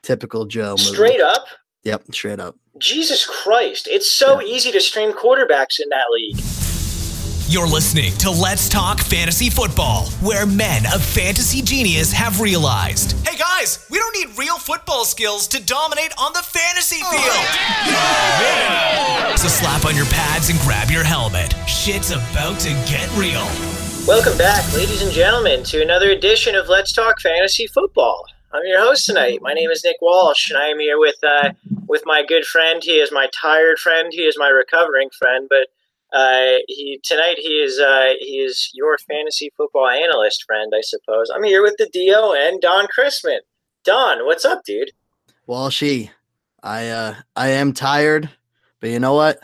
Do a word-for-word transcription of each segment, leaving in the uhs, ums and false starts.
Typical Joe move. Straight up? Yep, straight up. Jesus Christ. It's so yeah. easy to stream quarterbacks in that league. You're listening to Let's Talk Fantasy Football, where men of fantasy genius have realized, hey guys, we don't need real football skills to dominate on the fantasy field. Oh, yeah. Yeah. So slap on your pads and grab your helmet. Shit's about to get real. Welcome back, ladies and gentlemen, to another edition of Let's Talk Fantasy Football. I'm your host tonight. My name is Nick Walsh, and I am here with uh, with my good friend. He is my tired friend. He is my recovering friend, but Uh, he tonight he is uh, he is your fantasy football analyst friend, I suppose. I'm here with the D O N, Don Chrisman. Don, what's up, dude? Well, she, I uh, I am tired, but you know what?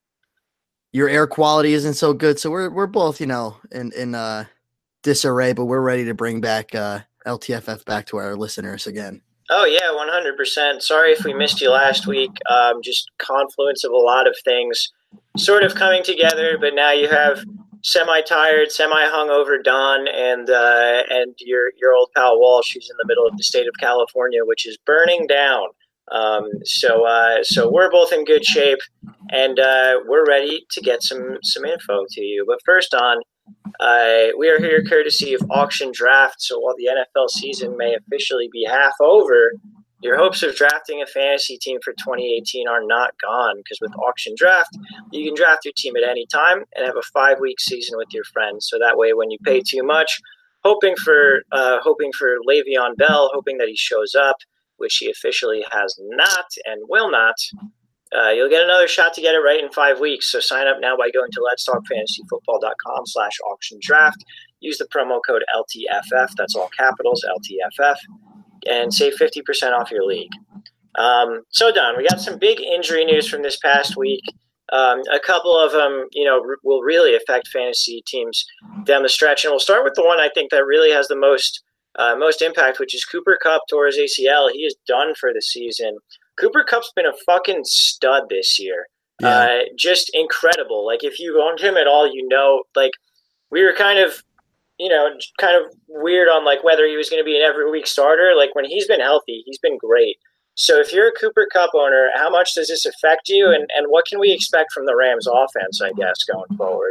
Your air quality isn't so good, so we're we're both you know in in uh, disarray, but we're ready to bring back uh, L T F F back to our listeners again. Oh yeah, one hundred percent. Sorry if we missed you last week. Um, just confluence of a lot of things sort of coming together, but now you have semi-tired, semi-hungover Don and uh, and your your old pal Walsh, who's in the middle of the state of California, which is burning down. Um, so uh, so we're both in good shape, and uh, we're ready to get some some info to you. But first, Don, uh, we are here courtesy of Auction Draft. So while the N F L season may officially be half over, your hopes of drafting a fantasy team for twenty eighteen are not gone, because with Auction Draft, you can draft your team at any time and have a five-week season with your friends. So that way, when you pay too much, hoping for uh, hoping for Le'Veon Bell, hoping that he shows up, which he officially has not and will not, uh, you'll get another shot to get it right in five weeks. So sign up now by going to letstalkfantasyfootball.com slash auction draft. Use the promo code L T F F. That's all capitals, L T F F. And save fifty percent off your league. Um, so, Don, we got some big injury news from this past week. Um, a couple of them, you know, r- will really affect fantasy teams down the stretch. And we'll start with the one I think that really has the most uh, most impact, which is Cooper Kupp tore his A C L. He is done for the season. Cooper Kupp's been a fucking stud this year. Yeah. Uh, just incredible. Like, if you owned him at all, you know, like, we were kind of, you know, kind of weird on like whether he was going to be an every week starter. Like, when he's been healthy, he's been great. So if you're a Cooper Kupp owner, how much does this affect you? And, and what can we expect from the Rams offense, I guess, going forward?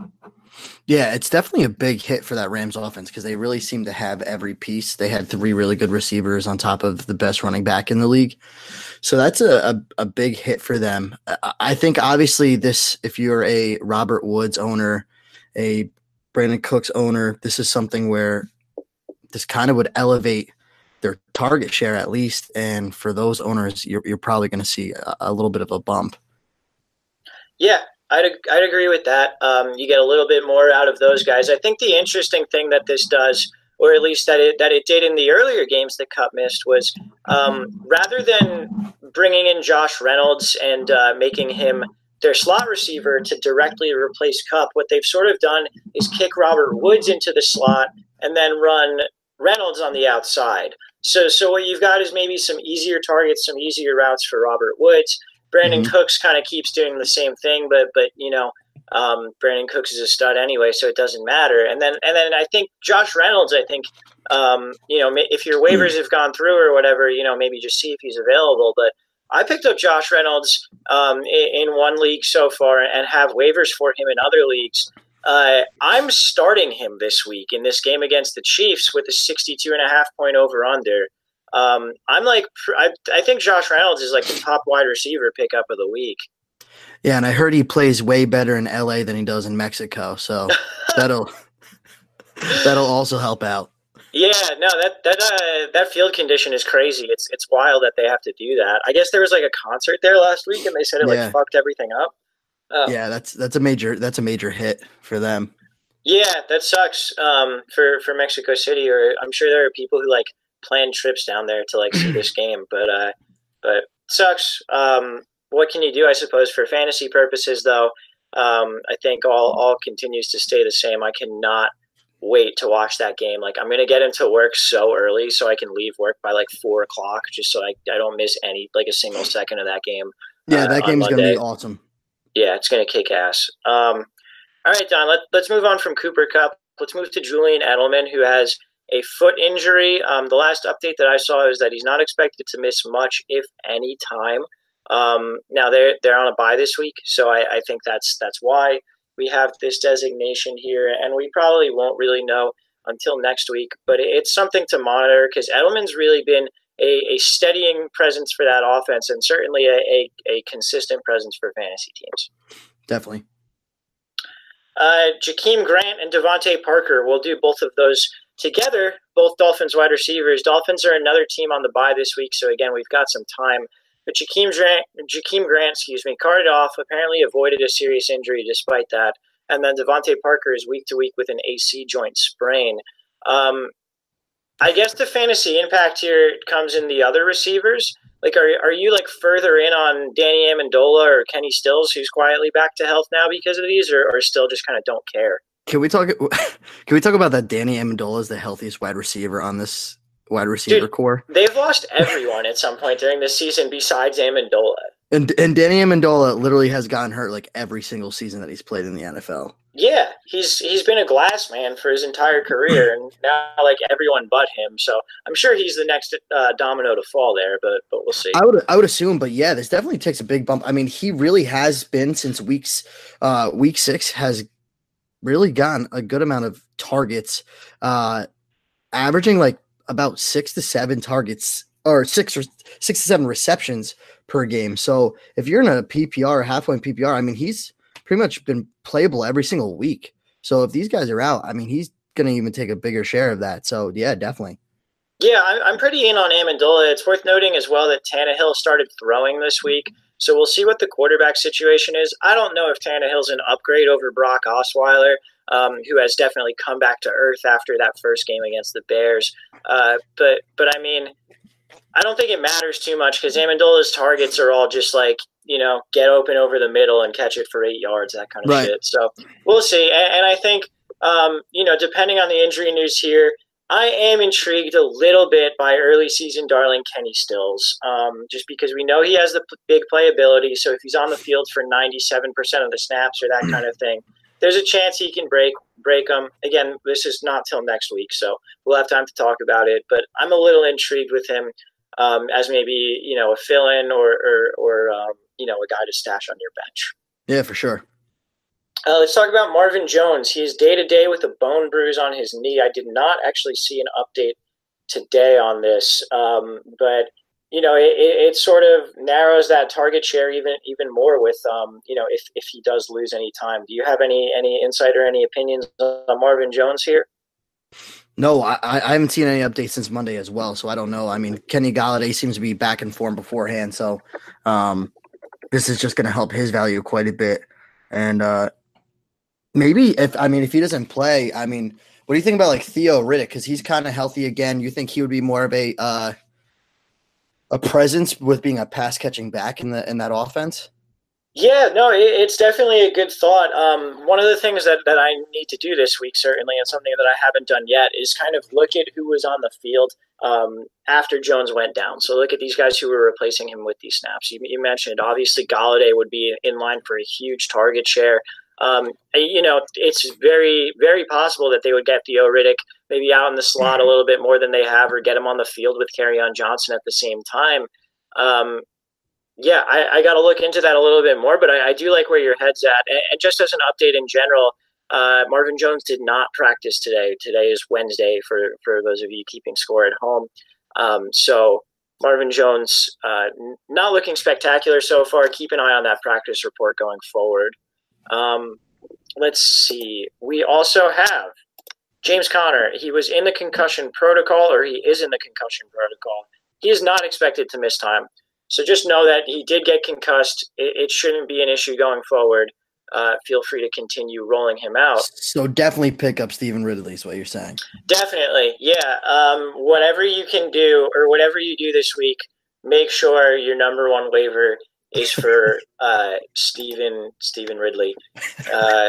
Yeah, it's definitely a big hit for that Rams offense, because they really seem to have every piece. They had three really good receivers on top of the best running back in the league. So that's a, a, a big hit for them. I think obviously this, if you're a Robert Woods owner, a Brandon Cooks owner, this is something where this kind of would elevate their target share at least. And for those owners, you're, you're probably going to see a, a little bit of a bump. Yeah, I'd, I'd agree with that. Um, you get a little bit more out of those guys. I think the interesting thing that this does, or at least that it, that it did in the earlier games that Kupp missed, was um, rather than bringing in Josh Reynolds and uh, making him their slot receiver to directly replace Kupp, what they've sort of done is kick Robert Woods into the slot and then run Reynolds on the outside. So so what you've got is maybe some easier targets, some easier routes for Robert Woods. Brandon mm-hmm. Cooks kind of keeps doing the same thing, but but you know, um, Brandon Cooks is a stud anyway, so it doesn't matter. And then and then I think Josh Reynolds, I think, um, you know, if your waivers have gone through or whatever, you know, maybe just see if he's available. But I picked up Josh Reynolds um, in, in one league so far and have waivers for him in other leagues. Uh, I'm starting him this week in this game against the Chiefs with a sixty-two and a half point over under. Um, I'm like, I, I think Josh Reynolds is like the top wide receiver pickup of the week. Yeah, and I heard he plays way better in L A than he does in Mexico, so that'll that'll also help out. Yeah, no, that that uh, that field condition is crazy. It's it's wild that they have to do that. I guess there was like a concert there last week, and they said it like yeah. fucked everything up. Oh. Yeah, that's that's a major that's a major hit for them. Yeah, that sucks um, for for Mexico City. Or I'm sure there are people who like plan trips down there to like see this game, but uh, but it sucks. Um, what can you do? I suppose for fantasy purposes, though, um, I think all all continues to stay the same. I cannot wait to watch that game. Like, I'm gonna get into work so early so I can leave work by like four o'clock, just so I I don't miss any like a single second of that game. Yeah, uh, that game's gonna be awesome. Yeah, it's going to kick ass. Um, all right, Don, let, let's move on from Cooper Kupp. Let's move to Julian Edelman, who has a foot injury. Um, the last update that I saw is that he's not expected to miss much, if any, time. Um, now they're they're on a bye this week, so I, I think that's that's why we have this designation here, and we probably won't really know until next week. But it's something to monitor because Edelman's really been a, a steadying presence for that offense, and certainly a, a, a consistent presence for fantasy teams. Definitely. Uh, Jakeem Grant and Devontae Parker. We'll do both of those together, both Dolphins wide receivers. Dolphins are another team on the bye this week, so again, we've got some time. But Jakeem Grant, Jakeem Grant, excuse me, carted off, apparently avoided a serious injury despite that. And then Devontae Parker is week to week with an A C joint sprain. Um, I guess the fantasy impact here comes in the other receivers. Like, are are you like further in on Danny Amendola or Kenny Stills, who's quietly back to health now because of these, or, or still just kind of don't care? Can we talk? Can we talk about that? Danny Amendola is the healthiest wide receiver on this wide receiver Dude, core. They've lost everyone at some point during this season besides Amendola. And and Danny Amendola literally has gotten hurt like every single season that he's played in the N F L. Yeah, he's he's been a glass man for his entire career, and now like everyone but him. So I'm sure he's the next uh, domino to fall there, but but we'll see. I would I would assume, but yeah, this definitely takes a big bump. I mean, he really has been since weeks uh, week six has really gotten a good amount of targets, uh, averaging like about six to seven targets or six or six to seven receptions per game. So if you're in a P P R, half point P P R, I mean, he's pretty much been playable every single week. So if these guys are out, I mean, he's going to even take a bigger share of that. So yeah, definitely. Yeah, I'm pretty in on Amendola. It's worth noting as well that Tannehill started throwing this week. So we'll see what the quarterback situation is. I don't know if Tannehill's an upgrade over Brock Osweiler, um, who has definitely come back to earth after that first game against the Bears. Uh, but, but I mean, I don't think it matters too much because Amendola's targets are all just like, you know, get open over the middle and catch it for eight yards, that kind of right. shit. So we'll see. And, and I think, um, you know, depending on the injury news here, I am intrigued a little bit by early season darling Kenny Stills, um, just because we know he has the p- big playability. So if he's on the field for ninety-seven percent of the snaps or that kind of thing, there's a chance he can break break them. Again, this is not till next week, so we'll have time to talk about it. But I'm a little intrigued with him um, as maybe, you know, a fill-in or, or, or um, you know, a guy to stash on your bench. Yeah, for sure. Uh, let's talk about Marvin Jones. He's day-to-day with a bone bruise on his knee. I did not actually see an update today on this, um, but, you know, it, it sort of narrows that target share even even more with, um, you know, if, if he does lose any time. Do you have any any insight or any opinions on Marvin Jones here? No, I, I haven't seen any updates since Monday as well, so I don't know. I mean, Kenny Golladay seems to be back in form beforehand, so um, this is just going to help his value quite a bit. And uh, maybe if I mean if he doesn't play, I mean, what do you think about like Theo Riddick? Because he's kind of healthy again. You think he would be more of a uh, a presence with being a pass catching back in the in that offense? Yeah, no, it, it's definitely a good thought. Um, one of the things that, that I need to do this week, certainly, and something that I haven't done yet, is kind of look at who was on the field um, after Jones went down. So look at these guys who were replacing him with these snaps. You, you mentioned, obviously, Golladay would be in line for a huge target share. Um, you know, it's very, very possible that they would get Theo Riddick maybe out in the slot a little bit more than they have, or get him on the field with Kerryon Johnson at the same time. Um, yeah, I, I got to look into that a little bit more, but I, I do like where your head's at. And, and just as an update in general, uh, Marvin Jones did not practice today. Today is Wednesday for, for those of you keeping score at home. Um, so Marvin Jones, uh, n- not looking spectacular so far. Keep an eye on that practice report going forward. Um, let's see. We also have James Conner. He was in the concussion protocol, or he is in the concussion protocol. He is not expected to miss time. So just know that he did get concussed. It, it shouldn't be an issue going forward. Uh, feel free to continue rolling him out. So definitely pick up Stephen Ridley is what you're saying. Definitely. Yeah. Um, whatever you can do, or whatever you do this week, make sure your number one waiver is for uh, Stephen Stephen Ridley. Uh,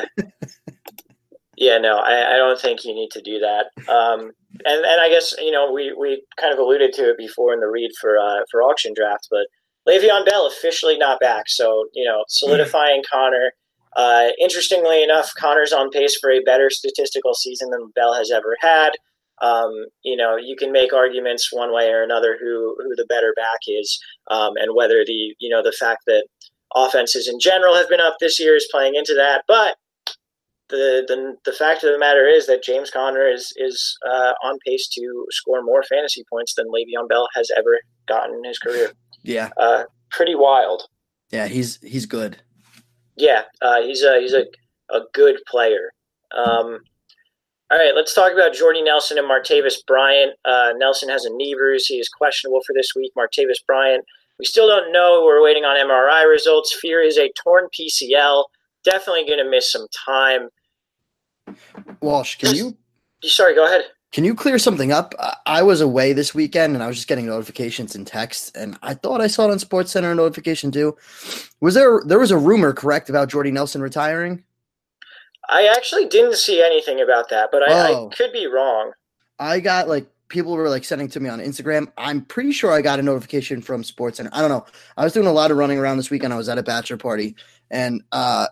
yeah, no, I, I don't think you need to do that. Um, and and I guess, you know, we, we kind of alluded to it before in the read for uh, for auction draft, but Le'Veon Bell officially not back. So, you know, solidifying Connor. Uh, interestingly enough, Connor's on pace for a better statistical season than Bell has ever had. Um, you know, you can make arguments one way or another who who the better back is, um, and whether the you know the fact that offenses in general have been up this year is playing into that. But the the, the fact of the matter is that James Conner is is uh, on pace to score more fantasy points than Le'Veon Bell has ever gotten in his career. Yeah, uh, pretty wild. Yeah, he's he's good. Yeah, uh, he's a he's a, a good player. Um, all right, let's talk about Jordy Nelson and Martavis Bryant. Uh, Nelson has a knee bruise. He is questionable for this week. Martavis Bryant, we still don't know. We're waiting on M R I results. Fear is a torn P C L. Definitely going to miss some time. Walsh, can you? Sorry, go ahead. Can you clear something up? I was away this weekend, and I was just getting notifications and texts, and I thought I saw it on SportsCenter notification too. Was there there was a rumor, correct, about Jordy Nelson retiring? I actually didn't see anything about that, but I, oh. I could be wrong. I got like people were like sending to me on Instagram. I'm pretty sure I got a notification from SportsCenter. I don't know. I was doing a lot of running around this weekend. I was at a bachelor party, and uh,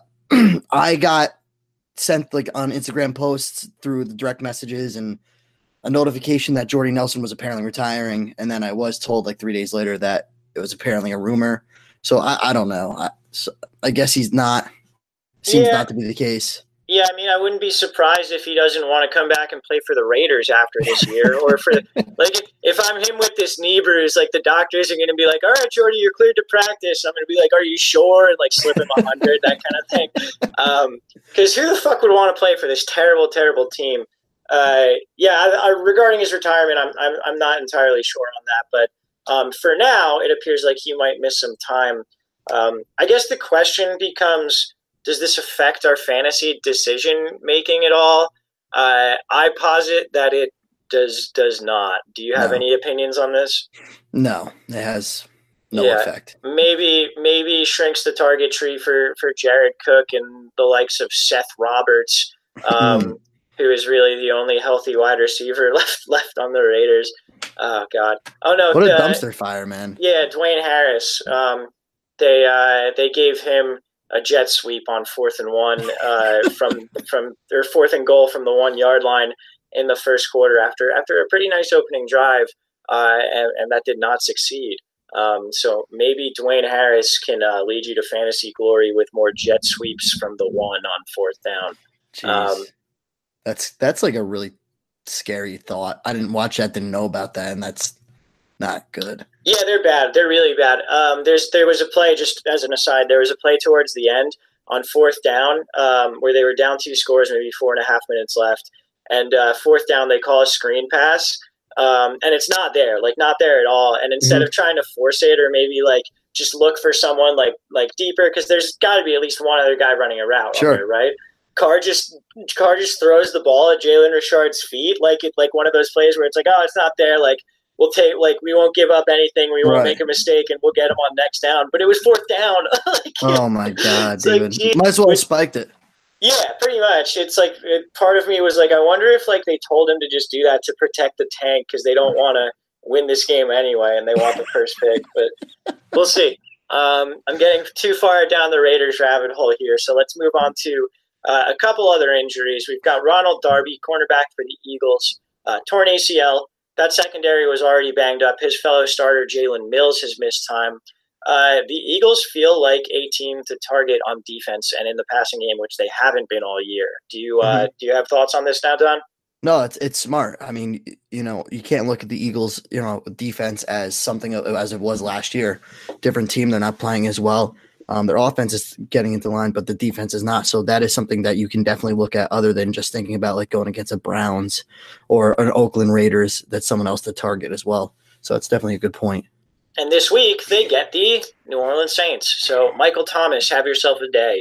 I got sent like on Instagram posts through the direct messages and a notification that Jordy Nelson was apparently retiring. And then I was told like three days later that it was apparently a rumor. So I, I don't know. I, so I guess he's not, seems yeah. not to be the case. Yeah, I mean, I wouldn't be surprised if he doesn't want to come back and play for the Raiders after this year, or for like if, if I'm him with this knee bruise, like the doctors are going to be like, "All right, Jordy, you're cleared to practice." I'm going to be like, "Are you sure?" and like slip him a hundred, that kind of thing. Because um, who the fuck would want to play for this terrible, terrible team? Uh, yeah, I, I, regarding his retirement, I'm, I'm I'm not entirely sure on that, but um, for now, it appears like he might miss some time. Um, I guess the question becomes, does this affect our fantasy decision making at all? Uh, I posit that it does does not. Do you have no. any opinions on this? No, it has no yeah, effect. Maybe maybe shrinks the target tree for, for Jared Cook and the likes of Seth Roberts, um, who is really the only healthy wide receiver left left on the Raiders. Oh God! Oh no! What a uh, dumpster fire, man! Yeah, Dwayne Harris. Um, they uh, they gave him a jet sweep on fourth and one uh, from from their fourth and goal from the one yard line in the first quarter after after a pretty nice opening drive, uh, and, and that did not succeed. Um, so maybe Dwayne Harris can uh, lead you to fantasy glory with more jet sweeps from the one on fourth down. Jeez. Um, that's that's like a really scary thought. I didn't watch that, didn't know about that, and that's not good. Yeah, they're bad. They're really bad. Um, there's there was a play, just as an aside, there was a play towards the end on fourth down um, where they were down two scores, maybe four and a half minutes left. And uh, fourth down, they call a screen pass, um, and it's not there, like not there at all. And instead mm-hmm. of trying to force it or maybe like just look for someone like like deeper, because there's got to be at least one other guy running a route, sure. there, right? Carr just Carr just throws the ball at Jalen Richard's feet, like it like one of those plays where it's like, oh, it's not there, like. We'll take like we won't give up anything. We won't right. make a mistake, and we'll get him on next down. But it was fourth down. like, oh my god, dude! Like, geez, might as well have spiked it. Yeah, pretty much. It's like it, part of me was like, I wonder if like they told him to just do that to protect the tank because they don't want to win this game anyway, and they want the first pick. But we'll see. Um, I'm getting too far down the Raiders rabbit hole here, so let's move on to uh, a couple other injuries. We've got Ronald Darby, cornerback for the Eagles, uh, torn A C L. That secondary was already banged up. His fellow starter, Jalen Mills, has missed time. Uh, the Eagles feel like a team to target on defense and in the passing game, which they haven't been all year. Do you uh, mm-hmm. do you have thoughts on this now, Don? No, it's it's smart. I mean, you know, you can't look at the Eagles, you know, defense as something as it was last year. Different team, they're not playing as well. Um, their offense is getting into line, but the defense is not. So that is something that you can definitely look at other than just thinking about like going against a Browns or an Oakland Raiders. That's someone else to target as well. So it's definitely a good point. And this week they get the New Orleans Saints. So Michael Thomas, have yourself a day.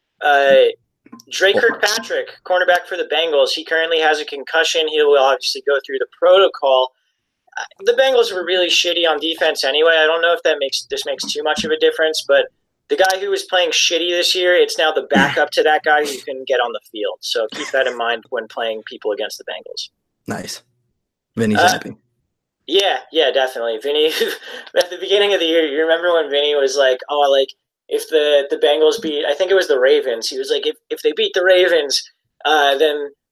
Uh, Dre Kirkpatrick, cornerback for the Bengals. He currently has a concussion. He will obviously go through the protocol. Uh, the Bengals were really shitty on defense anyway. I don't know if that makes this makes too much of a difference, but the guy who was playing shitty this year, it's now the backup to that guy who can get on the field. So keep that in mind when playing people against the Bengals. Nice. Vinny's uh, happy. Yeah, yeah, definitely. Vinny, at the beginning of the year, you remember when Vinny was like, oh, like, if the, the Bengals beat, I think it was the Ravens. He was like, if, if they beat the Ravens, uh, then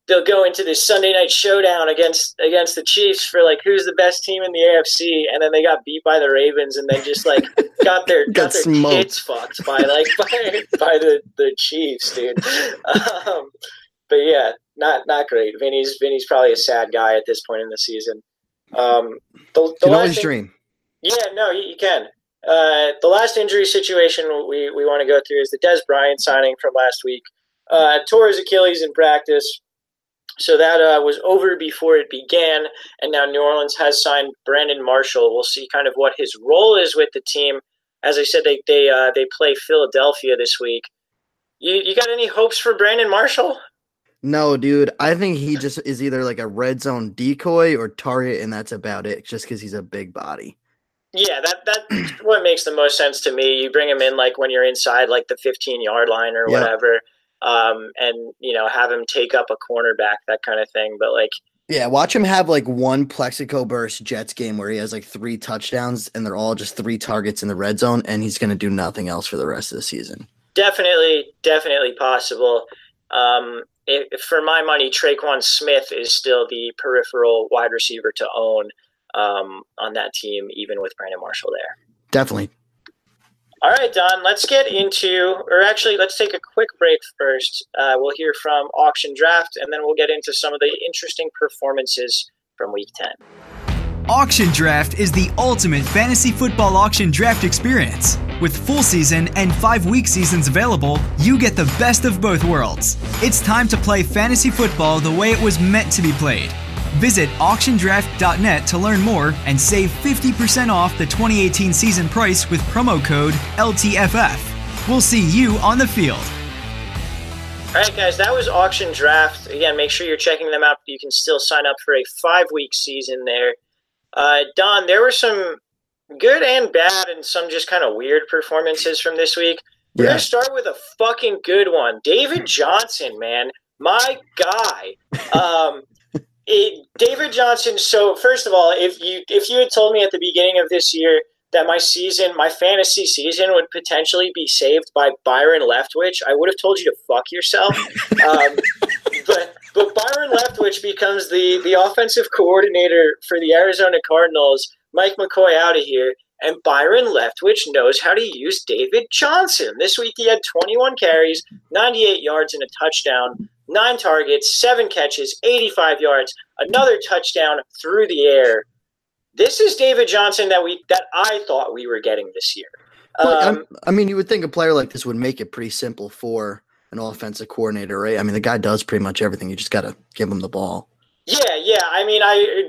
they'll go into this Sunday night showdown against against the Chiefs for like who's the best team in the A F C, and then they got beat by the Ravens, and then just like got their got, got their smoked. Kids fucked by like by, by the, the Chiefs, dude. Um, but yeah, not not great. Vinny's Vinny's probably a sad guy at this point in the season. Um, the, the you can always thing, dream. Yeah, no, you, you can. Uh, the last injury situation we, we want to go through is the Des Bryant signing from last week. Uh, tore his Achilles in practice, so that uh, was over before it began, and now New Orleans has signed Brandon Marshall. We'll see kind of what his role is with the team. As I said, they they uh, they play Philadelphia this week. You you got any hopes for Brandon Marshall? No, dude. I think he just is either like a red zone decoy or target, and that's about it, just because he's a big body. Yeah, that that's what makes the most sense to me. You bring him in like when you're inside like the fifteen-yard line or yeah. whatever, um, and, you know, have him take up a cornerback, that kind of thing. But, like – yeah, watch him have like one Plexico Burst Jets game where he has like three touchdowns, and they're all just three targets in the red zone, and he's going to do nothing else for the rest of the season. Definitely, definitely possible. Um If, for my money, Traquan Smith is still the peripheral wide receiver to own um, on that team, even with Brandon Marshall there. Definitely. All right, Don, let's get into – or actually, let's take a quick break first. Uh, we'll hear from Auction Draft, and then we'll get into some of the interesting performances from Week ten. Auction Draft is the ultimate fantasy football auction draft experience. With full season and five-week seasons available, you get the best of both worlds. It's time to play fantasy football the way it was meant to be played. Visit auction draft dot net to learn more and save fifty percent off the twenty eighteen season price with promo code L T F F. We'll see you on the field. All right, guys, that was Auction Draft. Again, make sure you're checking them out. You can still sign up for a five-week season there. Uh, Don, there were some good and bad and some just kind of weird performances from this week. We're yeah. going to start with a fucking good one. David Johnson, man. My guy. Um, it, David Johnson, so first of all, if you if you had told me at the beginning of this year that my season, my fantasy season would potentially be saved by Byron Leftwich, I would have told you to fuck yourself. um, but but Byron Leftwich becomes the, the offensive coordinator for the Arizona Cardinals. Mike McCoy out of here, and Byron Leftwich knows how to use David Johnson. This week he had twenty-one carries, ninety-eight yards, and a touchdown, nine targets, seven catches, eighty-five yards, another touchdown through the air. This is David Johnson that we that I thought we were getting this year. Um, I mean, you would think a player like this would make it pretty simple for an offensive coordinator, right? I mean, the guy does pretty much everything. You just got to give him the ball. Yeah, yeah. I mean, I,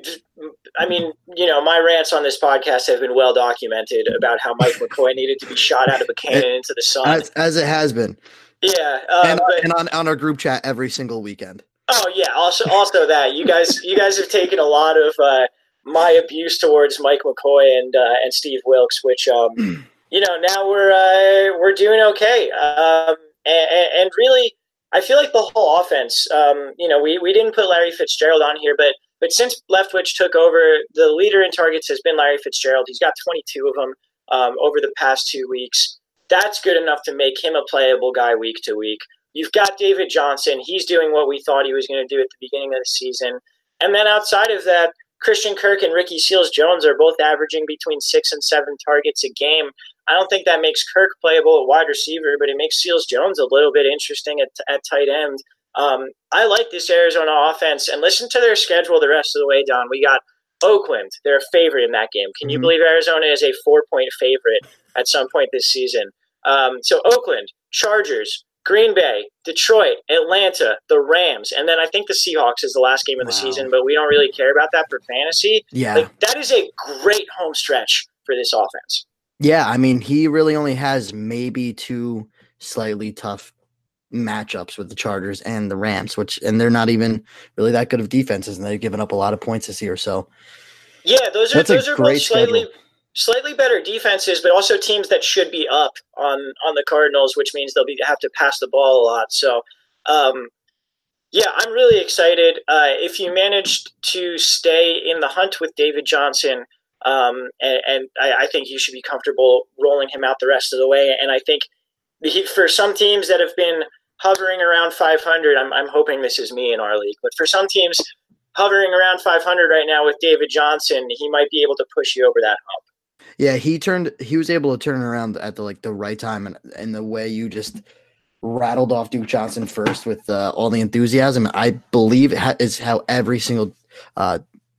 I mean, you know, my rants on this podcast have been well documented about how Mike McCoy needed to be shot out of a cannon into the sun, as, as it has been. Yeah, um, and, but, and on, on our group chat every single weekend. Oh yeah, also also that you guys you guys have taken a lot of uh, my abuse towards Mike McCoy and uh, and Steve Wilkes, which um, you know, now we're uh, we're doing okay, um, and, and really. I feel like the whole offense, um, you know, we, we didn't put Larry Fitzgerald on here, but but since Leftwich took over, the leader in targets has been Larry Fitzgerald. He's got twenty-two of them um, over the past two weeks. That's good enough to make him a playable guy week to week. You've got David Johnson. He's doing what we thought he was going to do at the beginning of the season. And then outside of that, Christian Kirk and Ricky Seals-Jones are both averaging between six and seven targets a game. I don't think that makes Kirk playable at wide receiver, but it makes Seals-Jones a little bit interesting at, at tight end. Um, I like this Arizona offense, and listen to their schedule the rest of the way, Don. We got Oakland. They're a favorite in that game. Can you mm-hmm. believe Arizona is a four-point favorite at some point this season? Um, so Oakland, Chargers, Green Bay, Detroit, Atlanta, the Rams, and then I think the Seahawks is the last game of the wow. season, but we don't really care about that for fantasy. Yeah. Like, that is a great home stretch for this offense. Yeah, I mean, he really only has maybe two slightly tough matchups with the Chargers and the Rams, which and they're not even really that good of defenses, and they've given up a lot of points this year. So, yeah, those are That's those are both slightly schedule. slightly better defenses, but also teams that should be up on on the Cardinals, which means they'll be have to pass the ball a lot. So, um, yeah, I'm really excited. Uh, if you managed to stay in the hunt with David Johnson. Um, and, and I, I think you should be comfortable rolling him out the rest of the way. And I think he, for some teams that have been hovering around five hundred, I'm I'm hoping this is me in our league, but for some teams hovering around five hundred right now with David Johnson, he might be able to push you over that hump. Yeah, he turned. He was able to turn around at the like the right time, and and the way you just rattled off Duke Johnson first with uh, all the enthusiasm, I believe is how every single uh,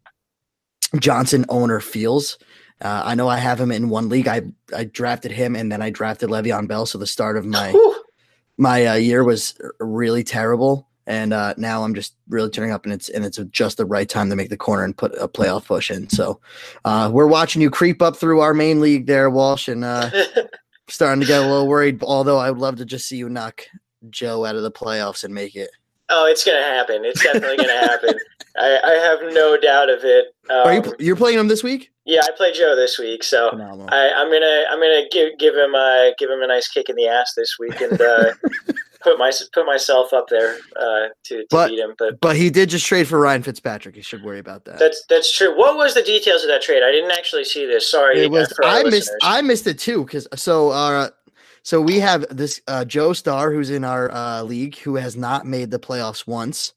Johnson owner feels. Uh, I know I have him in one league. I I drafted him, and then I drafted Le'Veon Bell. So the start of my Whew. my uh, year was really terrible, and uh, now I'm just really turning up, and it's and it's just the right time to make the corner and put a playoff push in. So uh, we're watching you creep up through our main league there, Walsh, and uh, starting to get a little worried. Although I would love to just see you knock Joe out of the playoffs and make it. Oh, it's gonna happen. It's definitely gonna happen. I, I have no doubt of it. Um, Are you you're playing him this week? Yeah, I play Joe this week, so Phenomenal. I, I'm gonna I'm gonna give give him a give him a nice kick in the ass this week and uh, put my put myself up there uh, to, to But- beat him. But But he did just trade for Ryan Fitzpatrick. You should worry about that. that's that's true. What was the details of that trade? I didn't actually see this. Sorry, It was for our I missed listeners. I missed it too because so uh so we have this uh, Joe Starr who's in our uh, league who has not made the playoffs once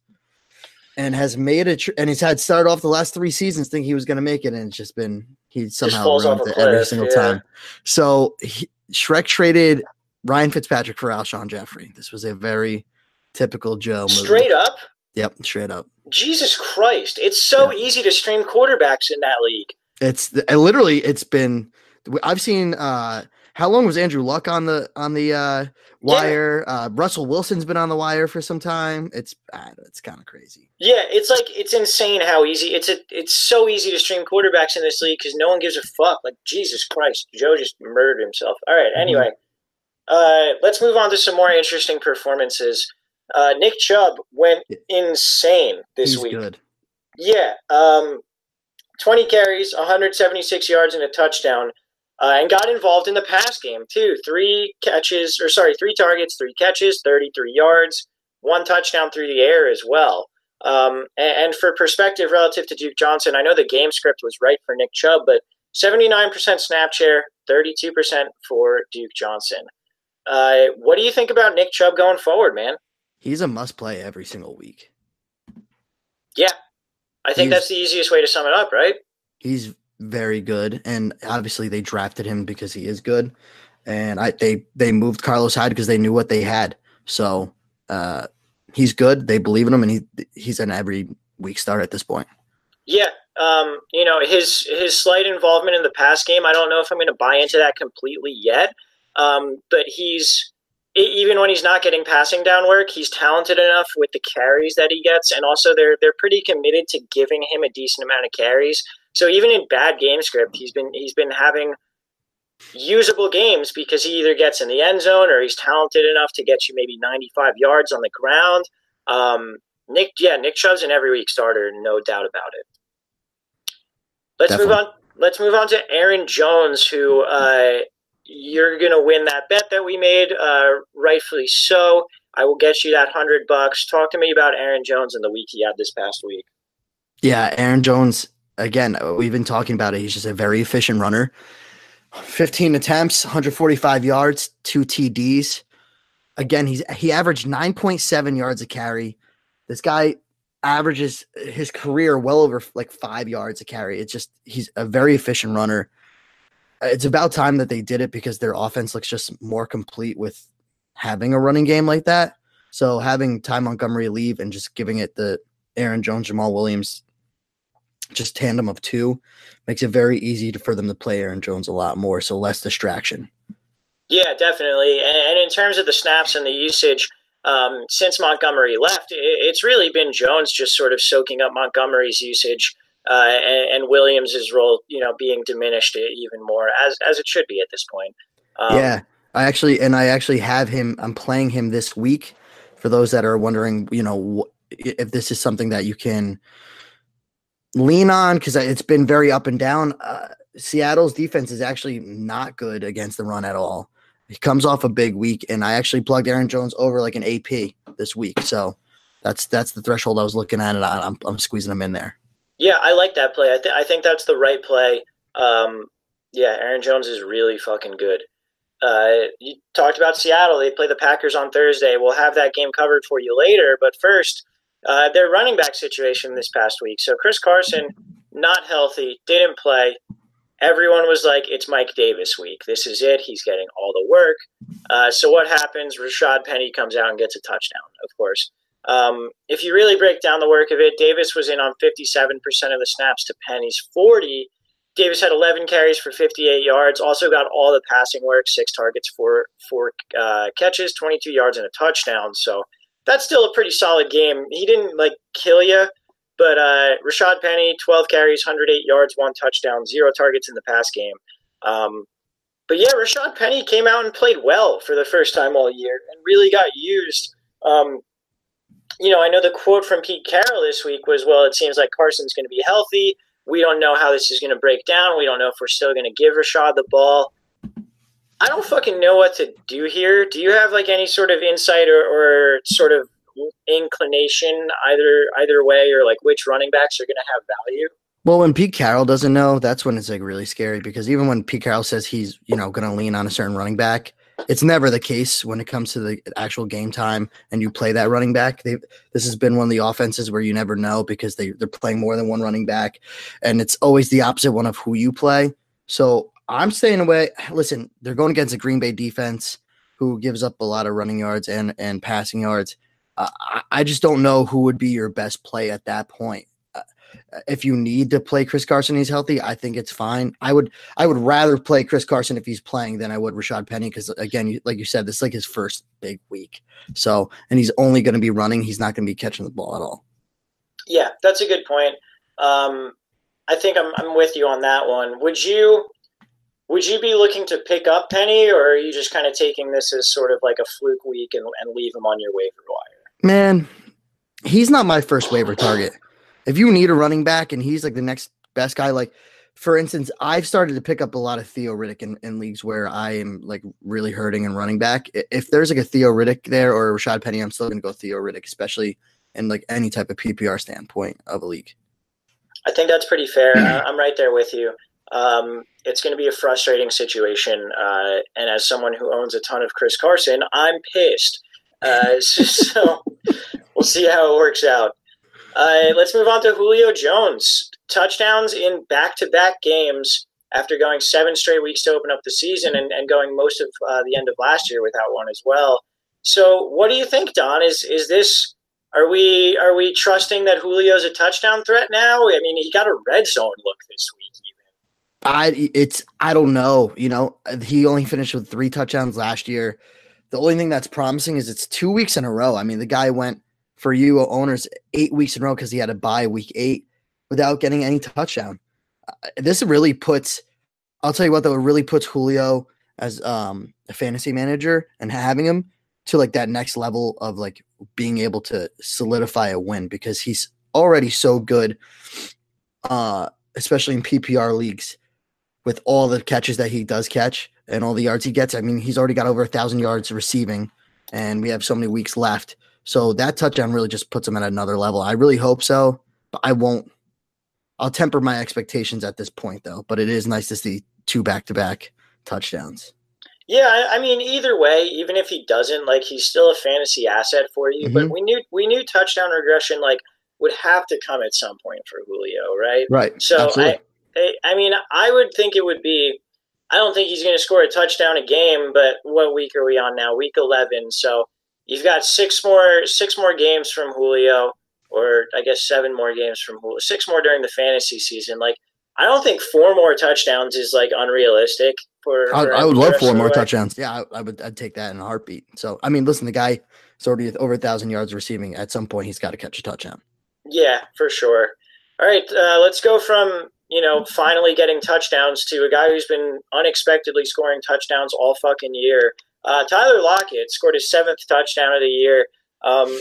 and has made it tr- and he's had started off the last three seasons thinking he was going to make it and it's just been he somehow falls off ruined a it every cliff, single yeah. time. So he, Shrek traded Ryan Fitzpatrick for Alshon Jeffrey. This was a very typical Joe move. Straight up. Yep, straight up. Jesus Christ! It's so Yeah. easy to stream quarterbacks in that league. It's it literally it's been I've seen uh how long was Andrew Luck on the on the uh wire? Uh Russell Wilson's been on the wire for some time. It's uh, it's kind of crazy. Yeah, it's like it's insane how easy it's a it's so easy to stream quarterbacks in this league because no one gives a fuck. Like Jesus Christ, Joe just murdered himself. All right, Mhm. anyway, uh, let's move on to some more interesting performances. Uh, Nick Chubb went insane this He's week. good. Yeah, um, twenty carries, one hundred seventy-six yards, and a touchdown, uh, and got involved in the pass game too. Three catches, or sorry, three targets, three catches, thirty-three yards, one touchdown through the air as well. Um, and, and for perspective relative to Duke Johnson, I know the game script was right for Nick Chubb, but seventy-nine percent snap share, thirty-two percent for Duke Johnson. Uh, what do you think about Nick Chubb going forward, man? He's a must play every single week. Yeah, I think He's- that's the easiest way to sum it up, right? He's very good, and obviously they drafted him because he is good. And I they they moved Carlos Hyde because they knew what they had. So uh, he's good. They believe in him, and he he's an every week start at this point. Yeah, um, you know, his his slight involvement in the pass game, I don't know if I'm going to buy into that completely yet. Um, but he's e- even when he's not getting passing down work, he's talented enough with the carries that he gets, and also they're they're pretty committed to giving him a decent amount of carries. So even in bad game script, he's been he's been having usable games because he either gets in the end zone or he's talented enough to get you maybe ninety-five yards on the ground. Um, Nick, yeah, Nick Chubb's an every week starter, no doubt about it. Let's Definitely. move on. Let's move on to Aaron Jones, who uh, you're gonna win that bet that we made, uh, rightfully so. I will get you that hundred bucks. Talk to me about Aaron Jones and the week he had this past week. Yeah, Aaron Jones, again, we've been talking about it. He's just a very efficient runner. fifteen attempts, one hundred forty-five yards, two T Ds. Again, he's he averaged nine point seven yards a carry. This guy averages his career well over like five yards a carry. It's just he's a very efficient runner. It's about time that they did it because their offense looks just more complete with having a running game like that. So having Ty Montgomery leave and just giving it the Aaron Jones, Jamal Williams, just tandem of two makes it very easy to, for them to play Aaron Jones a lot more. So less distraction. Yeah, definitely. And, and in terms of the snaps and the usage, um, since Montgomery left, it, it's really been Jones just sort of soaking up Montgomery's usage uh, and, and Williams' role, you know, being diminished even more, as as it should be at this point. Um, Yeah, I actually, and I actually have him, I'm playing him this week for those that are wondering, you know, wh- if this is something that you can lean on, because it's been very up and down. Uh, Seattle's defense is actually not good against the run at all. He comes off a big week, and I actually plugged Aaron Jones over like an A P this week. So that's that's the threshold I was looking at, and I, I'm I'm squeezing him in there. Yeah, I like that play. I, th- I think that's the right play. Um, yeah, Aaron Jones is really fucking good. uh, you talked about Seattle. They play the Packers on Thursday. We'll have that game covered for you later. But first, uh, their running back situation this past week. So Chris Carson, not healthy, didn't play. Everyone was like, it's Mike Davis week. This is it. He's getting all the work. Uh, so what happens? Rashad Penny comes out and gets a touchdown, of course. Um, if you really break down the work of it, Davis was in on fifty-seven percent of the snaps to Penny's forty. Davis had eleven carries for fifty-eight yards, also got all the passing work, six targets, four, four uh, catches, twenty-two yards, and a touchdown. So that's still a pretty solid game. He didn't, like, kill you, but uh, Rashad Penny, twelve carries, one hundred eight yards, one touchdown, zero targets in the pass game. Um, but, yeah, Rashad Penny came out and played well for the first time all year and really got used. Um, you know, I know the quote from Pete Carroll this week was, well, it seems like Carson's going to be healthy. We don't know how this is going to break down. We don't know if we're still going to give Rashad the ball. I don't fucking know what to do here. Do you have, like, any sort of insight or, or sort of inclination either either way, or, like, which running backs are going to have value? Well, when Pete Carroll doesn't know, that's when it's, like, really scary, because even when Pete Carroll says he's, you know, going to lean on a certain running back, it's never the case when it comes to the actual game time and you play that running back. They, this has been one of the offenses where you never know, because they, they're playing more than one running back, and it's always the opposite one of who you play. So I'm staying away. Listen, they're going against a Green Bay defense who gives up a lot of running yards and, and passing yards. Uh, I, I just don't know who would be your best play at that point. Uh, if you need to play Chris Carson, he's healthy, I think it's fine. I would I would rather play Chris Carson if he's playing than I would Rashad Penny, because, again, you, like you said, this is like his first big week. So, and he's only going to be running. He's not going to be catching the ball at all. Yeah, that's a good point. Um, I think I'm I'm with you on that one. Would you would you be looking to pick up Penny, or are you just kind of taking this as sort of like a fluke week and, and leave him on your waiver wire? Man, he's not my first waiver target. If you need a running back and he's like the next best guy, like, for instance, I've started to pick up a lot of Theo Riddick in, in leagues where I am, like, really hurting and running back. If there's like a Theo Riddick there or Rashad Penny, I'm still going to go Theo Riddick, especially in, like, any type of P P R standpoint of a league. I think that's pretty fair. uh, I'm right there with you. Um, it's going to be a frustrating situation. Uh, and as someone who owns a ton of Chris Carson, I'm pissed. Uh, so, so we'll see how it works out. Uh, let's move on to Julio Jones. Touchdowns in back-to-back games after going seven straight weeks to open up the season and, and going most of uh, the end of last year without one as well. So what do you think, Don? Is is this are we are we trusting that Julio's a touchdown threat now? I mean, he got a red zone look this week even. I it's I don't know. You know, he only finished with three touchdowns last year. The only thing that's promising is it's two weeks in a row. I mean, the guy went, for you owners, eight weeks in a row because he had a bye week eight without getting any touchdown. Uh, this really puts, I'll tell you what, though, it really puts Julio as um, a fantasy manager and having him to, like, that next level of, like, being able to solidify a win, because he's already so good, uh, especially in P P R leagues, with all the catches that he does catch and all the yards he gets. I mean, he's already got over a thousand yards receiving, and we have so many weeks left. So that touchdown really just puts him at another level. I really hope so, but I won't. I'll temper my expectations at this point, though. But it is nice to see two back-to-back touchdowns. Yeah, I mean, either way, even if he doesn't, like, he's still a fantasy asset for you. Mm-hmm. But we knew we knew touchdown regression, like, would have to come at some point for Julio, right? Right. So I, I, I mean, I would think it would be. I don't think he's going to score a touchdown a game. But what week are we on now? Week eleven. So you've got six more six more games from Julio, or I guess seven more games from Julio, six more during the fantasy season. Like, I don't think four more touchdowns is, like, unrealistic. For, for I, I would love four more touchdowns. Yeah, I, I would. I'd take that in a heartbeat. So, I mean, listen, the guy is already over a thousand yards receiving. At some point, he's got to catch a touchdown. Yeah, for sure. All right, uh, let's go from, you know, finally getting touchdowns to a guy who's been unexpectedly scoring touchdowns all fucking year. Uh, Tyler Lockett scored his seventh touchdown of the year. Um,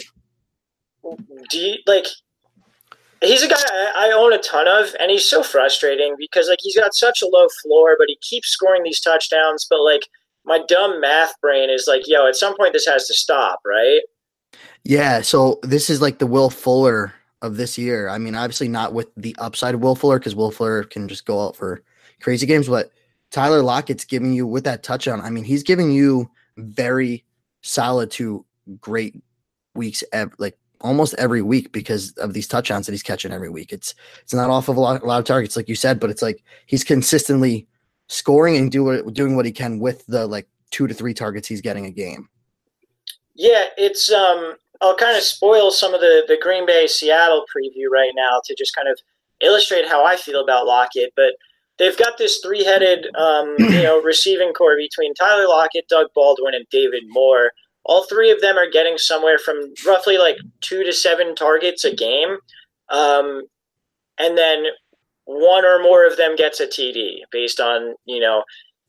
do you, like, he's a guy I, I own a ton of, and he's so frustrating because, like, he's got such a low floor, but he keeps scoring these touchdowns. But, like, my dumb math brain is like, yo, at some point this has to stop, right? Yeah, so this is like the Will Fuller of this year. I mean, obviously not with the upside of Will Fuller, because Will Fuller can just go out for crazy games, but Tyler Lockett's giving you with that touchdown. I mean, he's giving you very solid to great weeks, ev- like almost every week because of these touchdowns that he's catching every week. It's it's not off of a lot, a lot of targets, like you said, but it's like he's consistently scoring and do what, doing what he can with the like two to three targets he's getting a game. Yeah, it's um. I'll kind of spoil some of the the Green Bay Seattle preview right now to just kind of illustrate how I feel about Lockett, but they've got this three-headed, um, you know, receiving core between Tyler Lockett, Doug Baldwin, and David Moore. All three of them are getting somewhere from roughly like two to seven targets a game, um, and then one or more of them gets a T D based on, you know,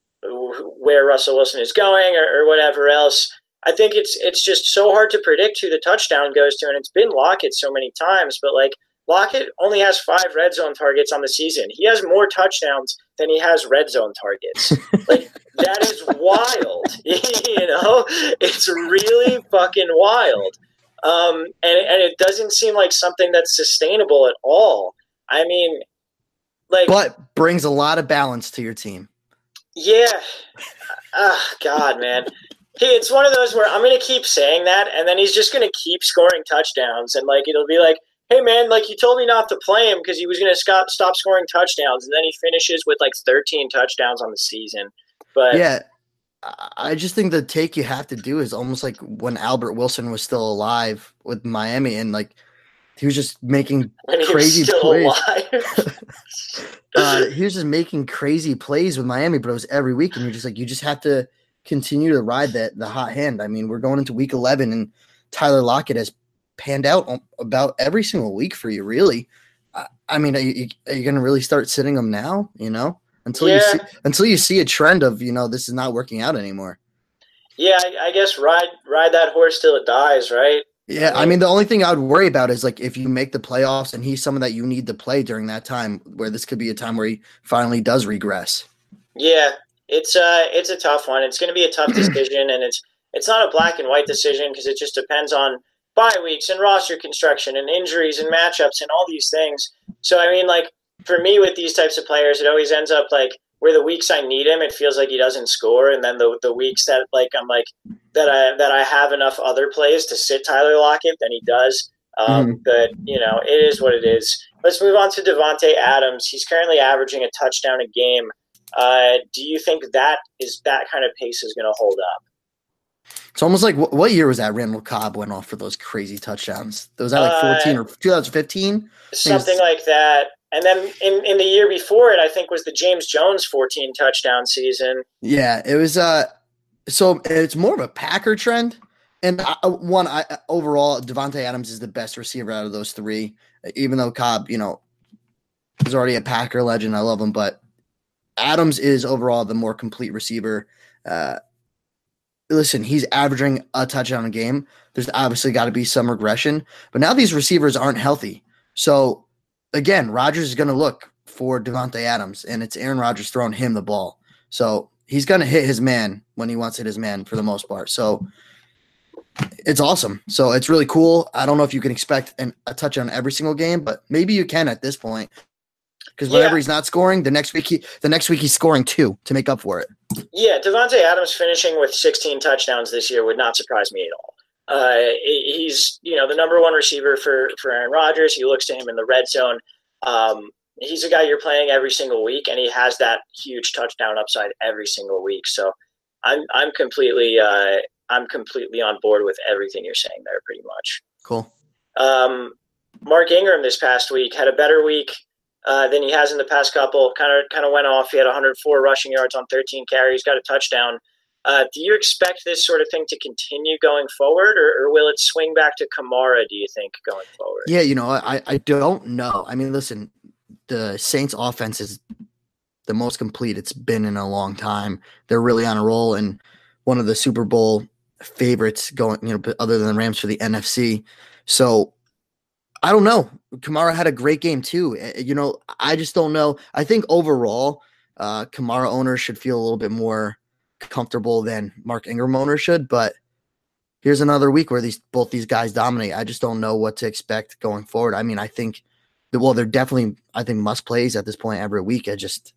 where Russell Wilson is going or, or whatever else. I think it's it's just so hard to predict who the touchdown goes to, and it's been Lockett so many times, but like Lockett only has five red zone targets on the season. He has more touchdowns than he has red zone targets. Like, that is wild. You know, it's really fucking wild. Um, and, and it doesn't seem like something that's sustainable at all. I mean, like, but brings a lot of balance to your team. Yeah. Ah, God, man. Hey, it's one of those where I'm going to keep saying that, and then he's just going to keep scoring touchdowns, and like it'll be like, hey, man, like you told me not to play him because he was going to stop stop scoring touchdowns, and then he finishes with like thirteen touchdowns on the season. But yeah, I just think the take you have to do is almost like when Albert Wilson was still alive with Miami, and like he was just making when he crazy was still plays. alive. uh, he was just making crazy plays with Miami, but it was every week, and you're just like, you just have to continue to ride that the hot hand. I mean, we're going into week eleven, and Tyler Lockett has panned out about every single week for you, really. I, I mean, are you, are you going to really start sitting them now, you know, until yeah. you see, until you see a trend of, you know, this is not working out anymore. Yeah, I, I guess ride ride that horse till it dies, right? Yeah, I mean, the only thing I would worry about is, like, if you make the playoffs and he's someone that you need to play during that time, where this could be a time where he finally does regress. Yeah, it's uh, it's a tough one. It's going to be a tough decision, and it's it's not a black and white decision because it just depends on bye weeks and roster construction and injuries and matchups and all these things. So, I mean, like, for me with these types of players, it always ends up, like, where the weeks I need him, it feels like he doesn't score, and then the the weeks that like I'm like that I that I have enough other plays to sit Tyler Lockett, then he does. Um, mm-hmm. But you know, it is what it is. Let's move on to Davante Adams. He's currently averaging a touchdown a game. Uh, do you think that is that kind of pace is going to hold up? It's almost like what, what year was that Randall Cobb went off for those crazy touchdowns? Was that like fourteen uh, or twenty fifteen? Something was, like that. And then in, in the year before it, I think was the James Jones fourteen touchdown season. Yeah, it was. Uh, so it's more of a Packer trend. And I, one, I, overall, Davante Adams is the best receiver out of those three. Even though Cobb, you know, is already a Packer legend, I love him. But Adams is overall the more complete receiver. Uh, listen, he's averaging a touchdown a game. There's obviously got to be some regression. But now these receivers aren't healthy. So again, Rodgers is going to look for Davante Adams, and it's Aaron Rodgers throwing him the ball. So he's going to hit his man when he wants to hit his man for the most part. So it's awesome. So it's really cool. I don't know if you can expect an, a touchdown every single game, but maybe you can at this point. Because whenever yeah. he's not scoring, the next week he the next week he's scoring two to make up for it. Yeah, Davante Adams finishing with sixteen touchdowns this year would not surprise me at all. Uh, he's, you know, the number one receiver for, for Aaron Rodgers. He looks to him in the red zone. Um, he's a guy you're playing every single week, and he has that huge touchdown upside every single week. So I'm I'm completely uh, I'm completely on board with everything you're saying there, pretty much. Cool. Um, Mark Ingram this past week had a better week uh, than he has in the past couple. Kind of kind of went off. He had one hundred four rushing yards on thirteen carries. Got a touchdown. Uh, do you expect this sort of thing to continue going forward, or, or will it swing back to Kamara, do you think, going forward? Yeah, you know, I, I don't know. I mean, listen, the Saints offense is the most complete it's been in a long time. They're really on a roll, and one of the Super Bowl favorites going, you know, other than the Rams for the N F C. So I don't know. Kamara had a great game too. You know, I just don't know. I think overall, uh, Kamara owners should feel a little bit more comfortable than Mark Ingram owners should, but here's another week where these both these guys dominate. I just don't know what to expect going forward. I mean, I think that, well, they're definitely, I think, must plays at this point every week. I just,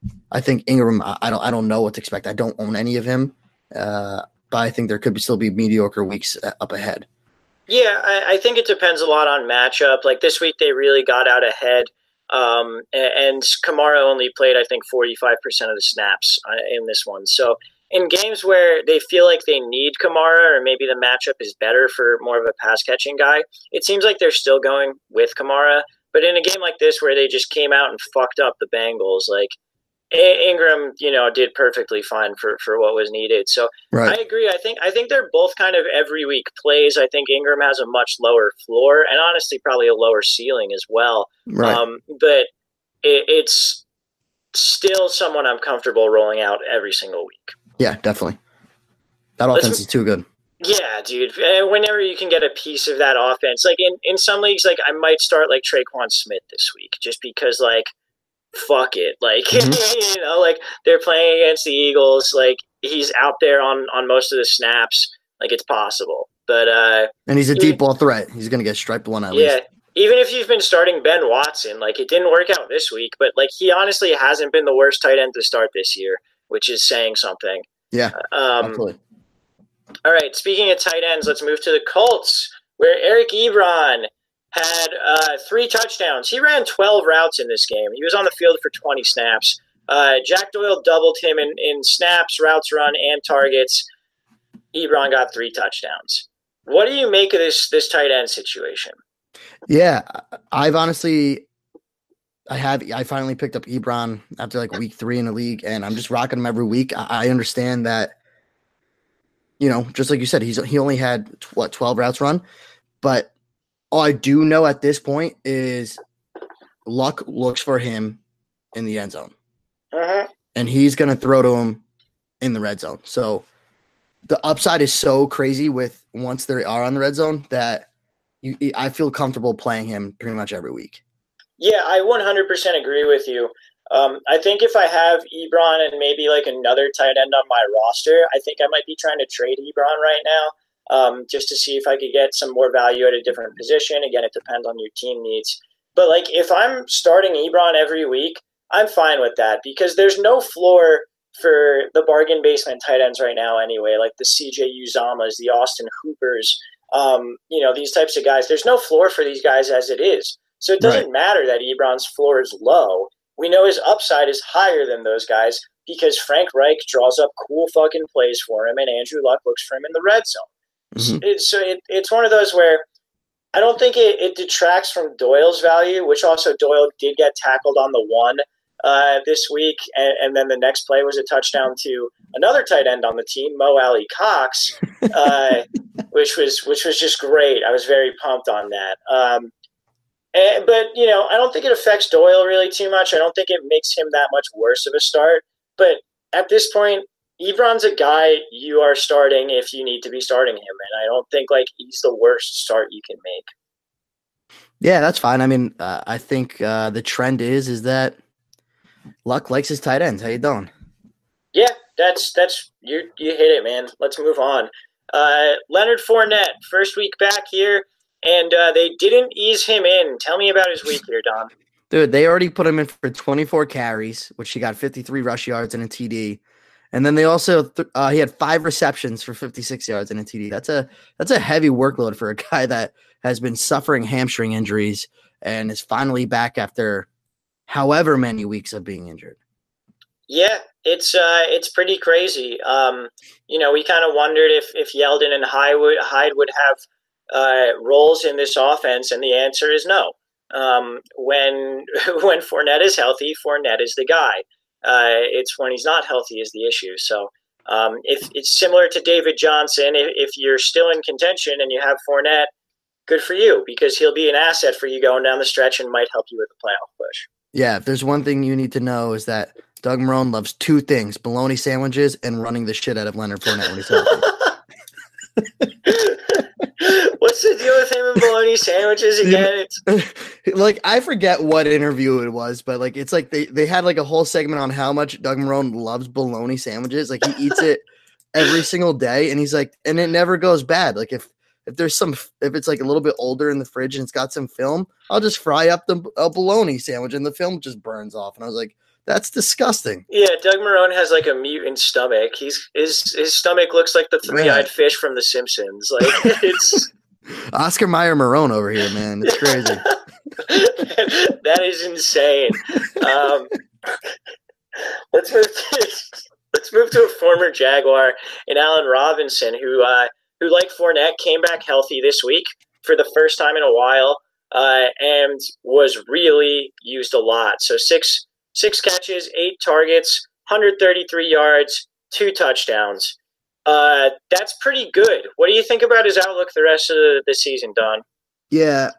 I think Ingram, I, I don't I don't know what to expect. I don't own any of him, uh, but I think there could be, still be mediocre weeks up ahead. Yeah, I, I think it depends a lot on matchup. Like this week, they really got out ahead, um, and, and Kamara only played, I think, forty-five percent of the snaps in this one. So in games where they feel like they need Kamara, or maybe the matchup is better for more of a pass-catching guy, it seems like they're still going with Kamara. But in a game like this where they just came out and fucked up the Bengals, like Ingram, you know, did perfectly fine for, for what was needed. So right. I agree. I think I think they're both kind of every week plays. I think Ingram has a much lower floor and honestly probably a lower ceiling as well. Right. Um, but it, it's still someone I'm comfortable rolling out every single week. Yeah, definitely. That offense Let's, is too good. Yeah, dude. Whenever you can get a piece of that offense, like in, in some leagues, like I might start like Traquan Smith this week just because like, fuck it. Like, mm-hmm. you know, like they're playing against the Eagles. Like he's out there on, on most of the snaps. Like it's possible, but, uh, and he's a deep ball threat. He's going to get striped one at yeah, least. Even if you've been starting Ben Watson, like it didn't work out this week, but like he honestly hasn't been the worst tight end to start this year, which is saying something. Yeah. Um, absolutely. All right. Speaking of tight ends, let's move to the Colts, where Eric Ebron had uh, three touchdowns. He ran twelve routes in this game. He was on the field for twenty snaps. Uh, Jack Doyle doubled him in, in snaps, routes run, and targets. Ebron got three touchdowns. What do you make of this this tight end situation? Yeah, I've honestly, I have, I finally picked up Ebron after like week three in the league, and I'm just rocking him every week. I, I understand that, you know, just like you said, he's he only had what twelve routes run, but all I do know at this point is Luck looks for him in the end zone, uh-huh. and he's going to throw to him in the red zone. So the upside is so crazy with once they are on the red zone that you, I feel comfortable playing him pretty much every week. Yeah, I one hundred percent agree with you. Um, I think if I have Ebron and maybe like another tight end on my roster, I think I might be trying to trade Ebron right now um, just to see if I could get some more value at a different position. Again, it depends on your team needs. But like if I'm starting Ebron every week, I'm fine with that because there's no floor for the bargain basement tight ends right now anyway, like the C J Uzamas, the Austin Hoopers, um, you know, these types of guys. There's no floor for these guys as it is. So it doesn't right. matter that Ebron's floor is low. We know his upside is higher than those guys because Frank Reich draws up cool fucking plays for him and Andrew Luck looks for him in the red zone. Mm-hmm. It, so it, it's one of those where I don't think it, it detracts from Doyle's value, which also Doyle did get tackled on the one uh, this week. And, and then the next play was a touchdown to another tight end on the team, Mo Alley Cox, uh, which was which was just great. I was very pumped on that. Um, And, but, you know, I don't think it affects Doyle really too much. I don't think it makes him that much worse of a start. But at this point, Ebron's a guy you are starting if you need to be starting him. And I don't think, like, he's the worst start you can make. Yeah, that's fine. I mean, uh, I think uh, the trend is is that Luck likes his tight ends. How you doing? Yeah, that's that's you. You hit it, man. Let's move on. Uh, Leonard Fournette, first week back here. And uh, they didn't ease him in. Tell me about his week here, Don. Dude, they already put him in for twenty-four carries, which he got fifty-three rush yards and a T D. And then they also th- uh, he had five receptions for fifty-six yards and a T D. That's a that's a heavy workload for a guy that has been suffering hamstring injuries and is finally back after however many weeks of being injured. Yeah, it's uh, it's pretty crazy. Um, you know, we kind of wondered if if Yeldon and Hyde would, Hyde would have Uh, roles in this offense, and the answer is no. Um, when when Fournette is healthy, Fournette is the guy. Uh, it's when he's not healthy is the issue. So um, if it's similar to David Johnson, if, if you're still in contention and you have Fournette, good for you because he'll be an asset for you going down the stretch and might help you with the playoff push. Yeah, if there's one thing you need to know is that Doug Marrone loves two things: bologna sandwiches and running the shit out of Leonard Fournette when he's healthy. What's the deal with him and bologna sandwiches again? It's like I forget what interview it was, but like it's like they, they had like a whole segment on how much Doug Marrone loves bologna sandwiches. Like he eats it every single day, and he's like, and it never goes bad. Like if if there's some if it's like a little bit older in the fridge and it's got some film, I'll just fry up the a bologna sandwich, and the film just burns off. And I was like, That's disgusting. Yeah, Doug Marrone has like a mutant stomach. He's his his stomach looks like the three-eyed Man. fish from The Simpsons. Like it's Oscar Mayer Marrone over here, man. It's crazy. That is insane. Um, let's move. To, let's move to a former Jaguar in Allen Robinson, who uh, who like Fournette came back healthy this week for the first time in a while, uh, and was really used a lot. So six six catches, eight targets, one hundred thirty-three yards, two touchdowns. Uh, that's pretty good. What do you think about his outlook the rest of the, the season, Don? Yeah,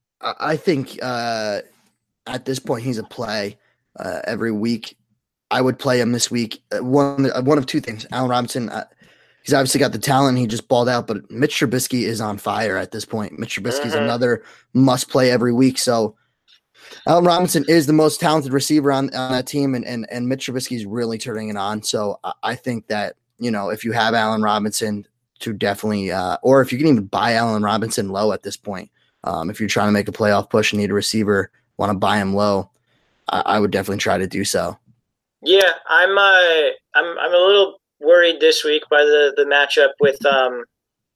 I think uh, at this point he's a play uh, every week. I would play him this week. Uh, one one of two things. Allen Robinson, uh, he's obviously got the talent. He just balled out, but Mitch Trubisky is on fire at this point. Mitch Trubisky is mm-hmm. another must play every week. So Allen Robinson is the most talented receiver on, on that team, and, and, and Mitch Trubisky is really turning it on. So I, I think that, you know, if you have Allen Robinson to definitely, uh, or if you can even buy Allen Robinson low at this point, um, if you're trying to make a playoff push and need a receiver, want to buy him low, I, I would definitely try to do so. Yeah, I'm, uh, I'm, I'm a little worried this week by the, the matchup with um,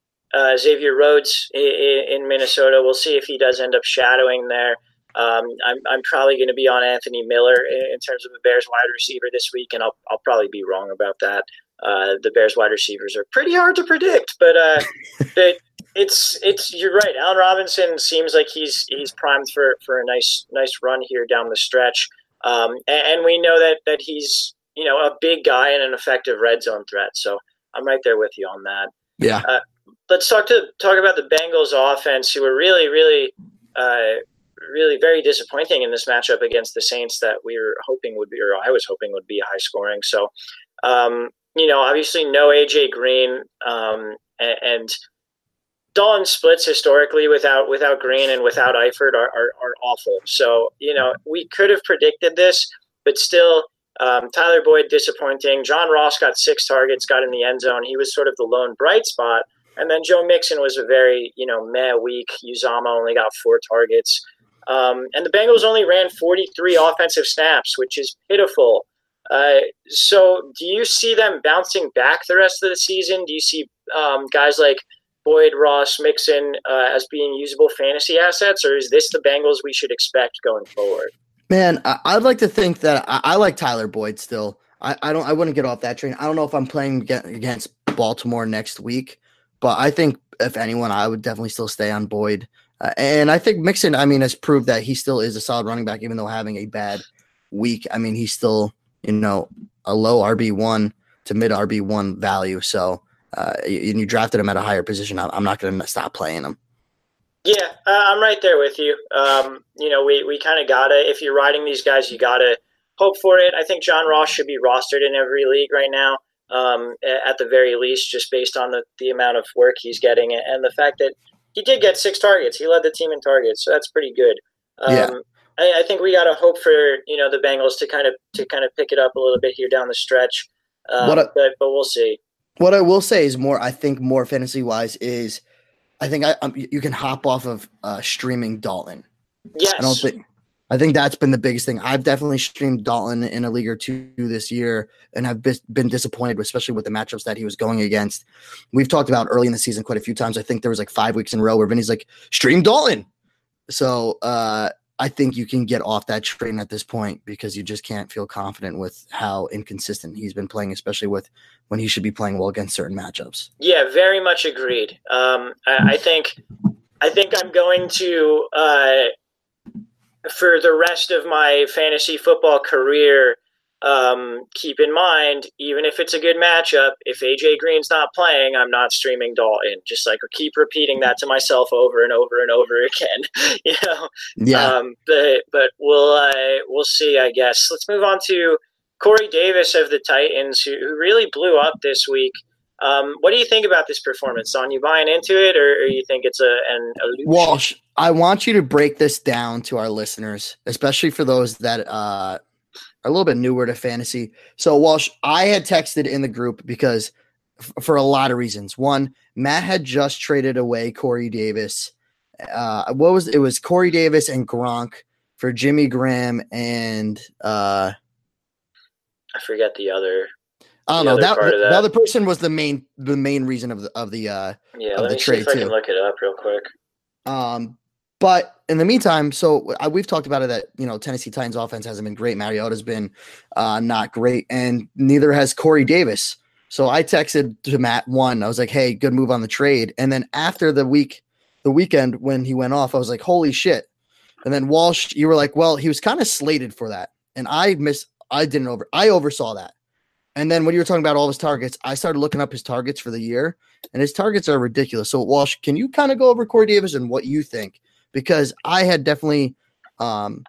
uh, Xavier Rhodes in, in Minnesota. We'll see if he does end up shadowing there. Um, I'm, I'm probably going to be on Anthony Miller in, in terms of the Bears wide receiver this week, and I'll, I'll probably be wrong about that. Uh, the Bears wide receivers are pretty hard to predict, but uh, but it's it's you're right. Allen Robinson seems like he's he's primed for, for a nice nice run here down the stretch, um, and, and we know that that he's you know a big guy and an effective red zone threat. So I'm right there with you on that. Yeah. Uh, let's talk to talk about the Bengals offense, who were really really uh, really very disappointing in this matchup against the Saints that we were hoping would be, or I was hoping would be high scoring. So. Um, You know, obviously no A J Green, um, and, and Dalton splits historically without without Green and without Eifert are, are, are awful. So, you know, we could have predicted this, but still, um, Tyler Boyd disappointing. John Ross got six targets, got in the end zone. He was sort of the lone bright spot. And then Joe Mixon was a very, you know, meh week. Uzama only got four targets. Um, and the Bengals only ran forty-three offensive snaps, which is pitiful. Uh, so do you see them bouncing back the rest of the season? Do you see um, guys like Boyd, Ross, Mixon uh, as being usable fantasy assets, or is this the Bengals we should expect going forward? Man, I- I'd like to think that I, I like Tyler Boyd still. I-, I don't. I wouldn't get off that train. I don't know if I'm playing against Baltimore next week, but I think if anyone, I would definitely still stay on Boyd. Uh, and I think Mixon, I mean, has proved that he still is a solid running back, even though having a bad week. I mean, he's still, you know, a low R B one to mid R B one value. So, uh, and you drafted him at a higher position. I'm not going to stop playing him. Yeah, uh, I'm right there with you. Um, you know, we, we kind of got to, if you're riding these guys, you got to hope for it. I think John Ross should be rostered in every league right now, um, at the very least, just based on the, the amount of work he's getting and the fact that he did get six targets. He led the team in targets, so that's pretty good. Um, yeah. I, I think we got to hope for, you know, the Bengals to kind of to kind of pick it up a little bit here down the stretch. Um, what I, but but we'll see. What I will say is more. I think more fantasy wise is, I think I um, you can hop off of uh, streaming Dalton. Yes. I don't think. I think that's been the biggest thing. I've definitely streamed Dalton in a league or two this year, and have been disappointed, especially with the matchups that he was going against. We've talked about early in the season quite a few times. I think there was like five weeks in a row where Vinny's like, stream Dalton. So uh, I think you can get off that train at this point because you just can't feel confident with how inconsistent he's been playing, especially with when he should be playing well against certain matchups. Yeah, very much agreed. Um, I, I think I think I'm going to uh, – for the rest of my fantasy football career, um, keep in mind, even if it's a good matchup, if A J Green's not playing, I'm not streaming Dalton. Just like keep repeating that to myself over and over and over again. you know, yeah. Um, but but we'll uh, we'll see. I guess. Let's move on to Corey Davis of the Titans, who, who really blew up this week. Um, what do you think about this performance? Son, you buying into it, or, or you think it's a an illusion? Walsh, I want you to break this down to our listeners, especially for those that uh, are a little bit newer to fantasy. So, Walsh, I had texted in the group because f- for a lot of reasons. One, Matt had just traded away Corey Davis. Uh, what was it? Was Corey Davis and Gronk for Jimmy Graham and uh, I forget the other. I don't the know. other That, part the, of that. the other person was the main the main reason of the of the uh, Yeah, of let the me see trade if I too. can look it up real quick. Um, but in the meantime, so I, we've talked about it that you know Tennessee Titans offense hasn't been great. Mariota's been uh, not great, and neither has Corey Davis. So I texted to Matt one. I was like, "Hey, good move on the trade." And then after the week, the weekend when he went off, I was like, "Holy shit!" And then Walsh, you were like, "Well, he was kind of slated for that," and I miss. I didn't over. I oversaw that. And then when you were talking about all his targets, I started looking up his targets for the year, and his targets are ridiculous. So Walsh, can you kind of go over Corey Davis and what you think? Because I had definitely um,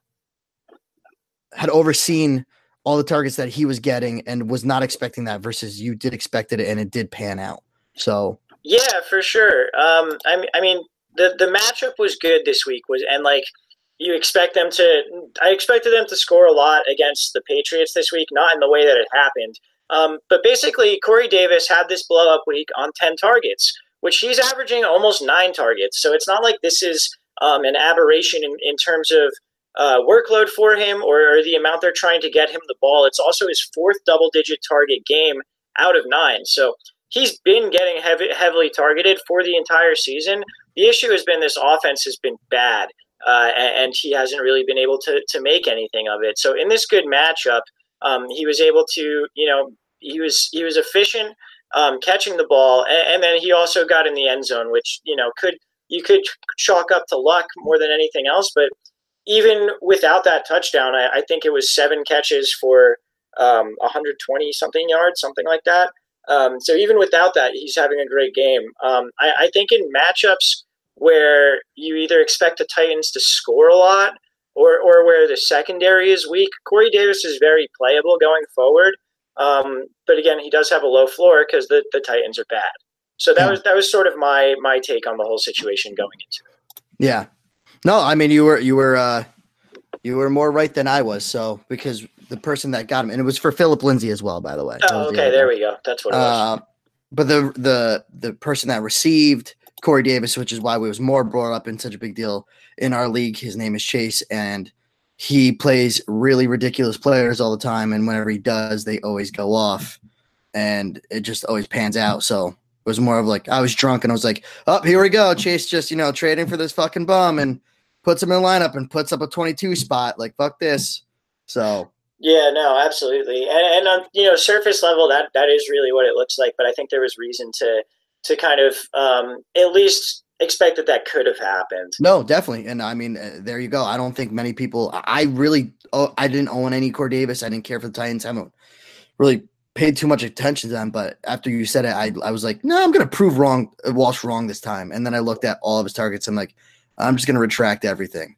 had overseen all the targets that he was getting and was not expecting that versus you did expect it and it did pan out. So yeah, for sure. Um, I mean, I mean, the the matchup was good this week. Was and like you expect them to. I expected them to score a lot against the Patriots this week, not in the way that it happened. Um, but basically, Corey Davis had this blow up week on ten targets, which he's averaging almost nine targets. So it's not like this is um, an aberration in, in terms of uh, workload for him or, or the amount they're trying to get him the ball. It's also his fourth double digit target game out of nine. So he's been getting heavy, heavily targeted for the entire season. The issue has been this offense has been bad, uh, and, and he hasn't really been able to to make anything of it. So in this good matchup, um, he was able to, you know, he was he was efficient um, catching the ball, and, and then he also got in the end zone, which you know could you could chalk up to luck more than anything else. But even without that touchdown, I, I think it was seven catches for um, one hundred twenty something yards, something like that. Um, so even without that, he's having a great game. Um, I, I think in matchups where you either expect the Titans to score a lot or, or where the secondary is weak, Corey Davis is very playable going forward. Um, but again, he does have a low floor because the, the Titans are bad. So that yeah. was that was sort of my my take on the whole situation going into it. Yeah. No, I mean you were you were uh, you were more right than I was. So because the person that got him, and it was for Philip Lindsay as well, by the way. Oh, okay, the there we go. That's what it was. Uh, but the the the person that received Corey Davis, which is why we was more brought up in such a big deal in our league, his name is Chase, and he plays really ridiculous players all the time, and whenever he does, they always go off, and it just always pans out. So it was more of like I was drunk, and I was like, "Oh, here we go, Chase, just you know trading for this fucking bum," and puts him in the lineup and puts up a twenty-two spot. Like fuck this. So. Yeah, no, absolutely, and, and on you know surface level, that that is really what it looks like. But I think there was reason to to kind of um, at least expect that that could have happened. No, definitely, and I mean, uh, there you go. I don't think many people. I really, oh, I didn't own any Corey Davis. I didn't care for the Titans. I haven't really paid too much attention to them. But after you said it, I I was like, no, I'm going to prove wrong Walsh wrong this time. And then I looked at all of his targets. I'm like, I'm just going to retract everything.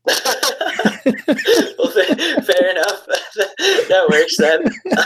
Well, fair enough. That works then.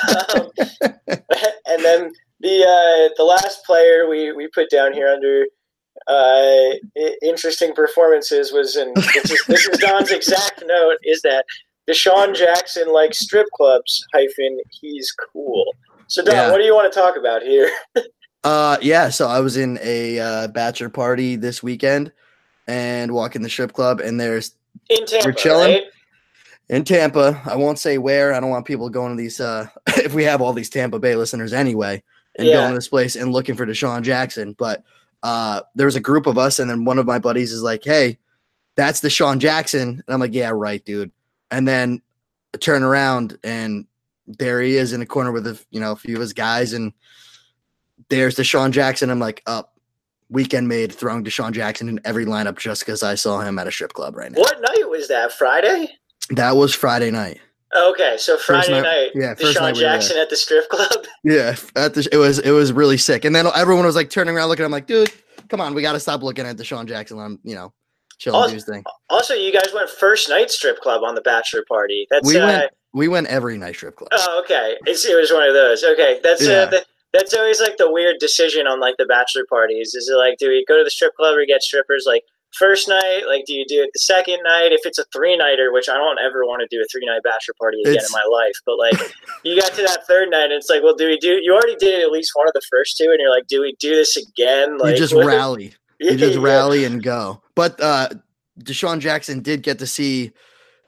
Um, and then the uh, the last player we, we put down here under uh, interesting performances was, and this is, this is Don's exact note, is that Deshaun Jackson likes strip clubs hyphen he's cool. So Don, yeah. What do you want to talk about here? uh, yeah. So I was in a uh, bachelor party this weekend and walking the strip club, and there's in Tampa, we're chilling. Right? In Tampa, I won't say where. I don't want people going to these uh, – if we have all these Tampa Bay listeners anyway, and yeah. going to this place and looking for Deshaun Jackson. But uh, there was a group of us, and then one of my buddies is like, hey, that's Deshaun Jackson. And I'm like, yeah, right, dude. And then I turn around, and there he is in a corner with a, you know, a few of his guys, and there's Deshaun Jackson. I'm like, up. Oh, weekend made throwing Deshaun Jackson in every lineup just because I saw him at a strip club right now. What night was that? Friday? That was Friday night. Okay, so Friday night, night, yeah, Deshaun night Jackson we at the strip club. Yeah, at the, it was it was really sick. And then everyone was like turning around, looking at him like, "Dude, come on, we got to stop looking at Deshaun Jackson. I'm, you know, chilling also, do his thing." Also, you guys went first night strip club on the bachelor party. That's we uh, went we went every night strip club. Oh, okay, it's, it was one of those. Okay, that's yeah. uh, the, that's always like the weird decision on like the bachelor parties. Is it like, do we go to the strip club or get strippers? Like. First night, like, do you do it the second night? If it's a three-nighter, which I don't ever want to do a three-night bachelor party again it's... in my life, but, like, you got to that third night, and it's like, well, do we do – you already did at least one of the first two, and you're like, do we do this again? Like, you just rally. You just yeah. rally and go. But uh, Deshaun Jackson did get to see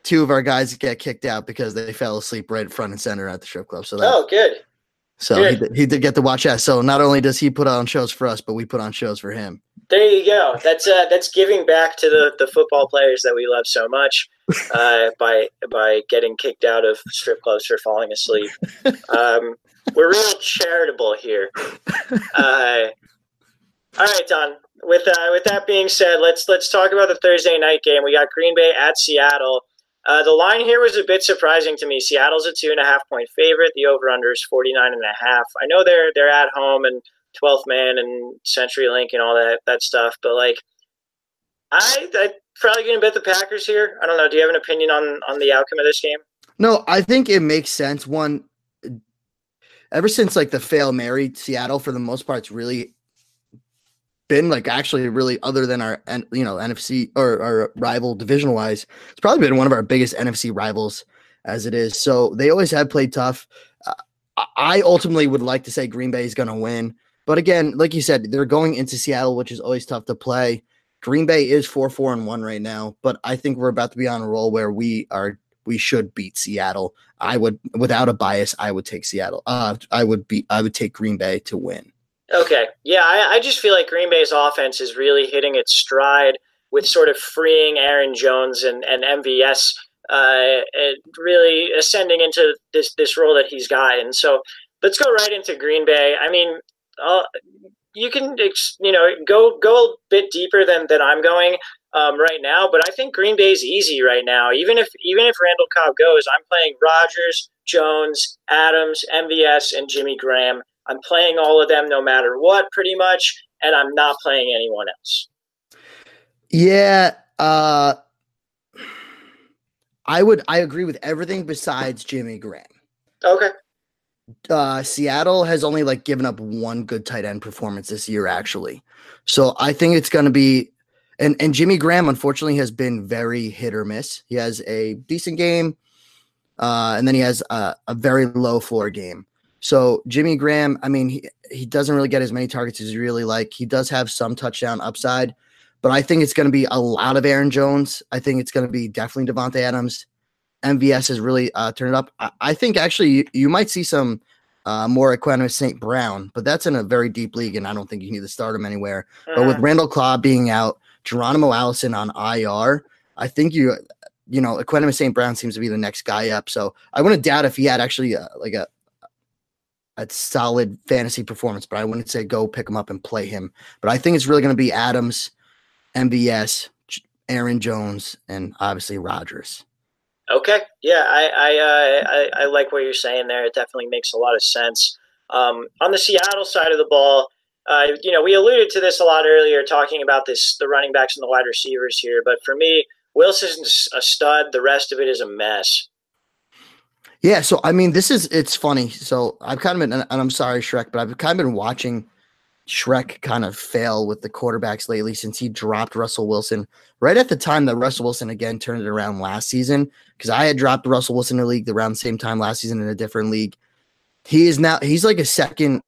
two of our guys get kicked out because they fell asleep right front and center at the strip club. So that, oh, good. So good. he did, he did get to watch that. So not only does he put on shows for us, but we put on shows for him. There you go. That's uh, that's giving back to the, the football players that we love so much uh, by by getting kicked out of strip clubs for falling asleep. Um, we're real charitable here. Uh, all right, Don. With uh, with that being said, let's let's talk about the Thursday night game. We got Green Bay at Seattle. Uh, the line here was a bit surprising to me. Seattle's a two and a half point favorite. The over/under is forty-nine and a half. I know they're they're at home and twelfth man and CenturyLink and all that that stuff, but like, I I probably gonna bet the Packers here. I don't know. Do you have an opinion on on the outcome of this game? No, I think it makes sense. One, ever since like the fail Mary, Seattle for the most part, it's really been like actually really other than our you know N F C or our rival divisional wise, it's probably been one of our biggest N F C rivals as it is. So they always have played tough. Uh, I ultimately would like to say Green Bay is going to win, but again, like you said, they're going into Seattle, which is always tough to play. Green Bay is four four and one right now, but I think we're about to be on a roll where we are we should beat Seattle. I would, without a bias, I would take Seattle. Uh, I would be I would take Green Bay to win. Okay. Yeah, I, I just feel like Green Bay's offense is really hitting its stride with sort of freeing Aaron Jones and, and M V S uh, really ascending into this, this role that he's got. And so let's go right into Green Bay. I mean, uh, you can, you know, go go a bit deeper than, than I'm going um, right now, but I think Green Bay's easy right now. Even if even if Randall Cobb goes, I'm playing Rodgers, Jones, Adams, M V S, and Jimmy Graham. I'm playing all of them no matter what, pretty much, and I'm not playing anyone else. Yeah, uh, I would. I agree with everything besides Jimmy Graham. Okay. Uh, Seattle has only like given up one good tight end performance this year, actually. So I think it's going to be, and and Jimmy Graham unfortunately has been very hit or miss. He has a decent game, uh, and then he has a, a very low floor game. So Jimmy Graham, I mean, he, he doesn't really get as many targets as he really like. He does have some touchdown upside, but I think it's going to be a lot of Aaron Jones. I think it's going to be definitely Devontae Adams. M V S has really uh, turned it up. I, I think actually you, you might see some uh, more Equanimous Saint Brown, but that's in a very deep league, and I don't think you need to start him anywhere. Uh-huh. But with Randall Cobb being out, Geronimo Allison on I R, I think you, you know, Equanimous Saint Brown seems to be the next guy up. So I wouldn't doubt if he had actually uh, like a a solid fantasy performance, but I wouldn't say go pick him up and play him. But I think it's really going to be Adams, M V S, Aaron Jones, and obviously Rodgers. Okay. Yeah, I I, uh, I I like what you're saying there. It definitely makes a lot of sense. Um, on the Seattle side of the ball, uh, you know, we alluded to this a lot earlier, talking about this the running backs and the wide receivers here. But for me, Wilson's a stud. The rest of it is a mess. Yeah, so I mean, this is it's funny. So I've kind of been, and I'm sorry, Shrek, but I've kind of been watching Shrek kind of fail with the quarterbacks lately since he dropped Russell Wilson right at the time that Russell Wilson again turned it around last season. Because I had dropped Russell Wilson in the league around the same time last season in a different league. He is now he's like a second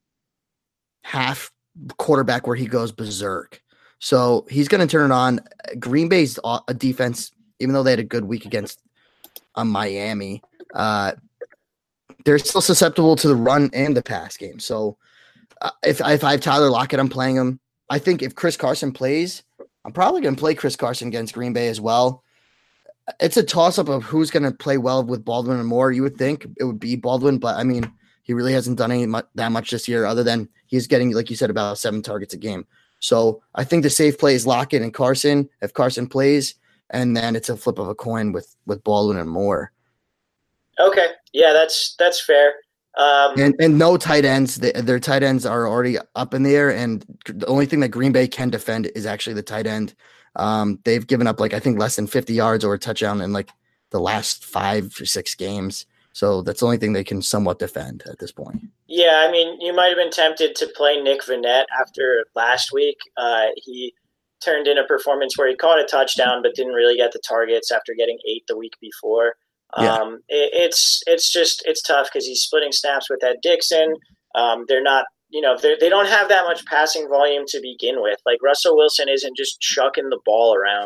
half quarterback where he goes berserk. So he's going to turn it on. Green Bay's a defense, even though they had a good week against uh, Miami. Uh, they're still susceptible to the run and the pass game. So uh, if, if I have Tyler Lockett, I'm playing him. I think if Chris Carson plays, I'm probably going to play Chris Carson against Green Bay as well. It's a toss-up of who's going to play well with Baldwin and Moore. You would think it would be Baldwin, but I mean, he really hasn't done any much, that much this year other than he's getting, like you said, about seven targets a game. So I think the safe play is Lockett and Carson if Carson plays, and then it's a flip of a coin with, with Baldwin and Moore. Okay. Yeah, that's that's fair. Um, and and no tight ends. They, their tight ends are already up in the air, and the only thing that Green Bay can defend is actually the tight end. Um, they've given up like I think less than fifty yards or a touchdown in like the last five or six games. So that's the only thing they can somewhat defend at this point. Yeah, I mean, you might have been tempted to play Nick Vannett after last week. Uh, he turned in a performance where he caught a touchdown but didn't really get the targets after getting eight the week before. Yeah. Um, it, it's it's just it's tough because he's splitting snaps with Ed Dixon. Um, they're not, you know, they don't have that much passing volume to begin with. Like Russell Wilson isn't just chucking the ball around.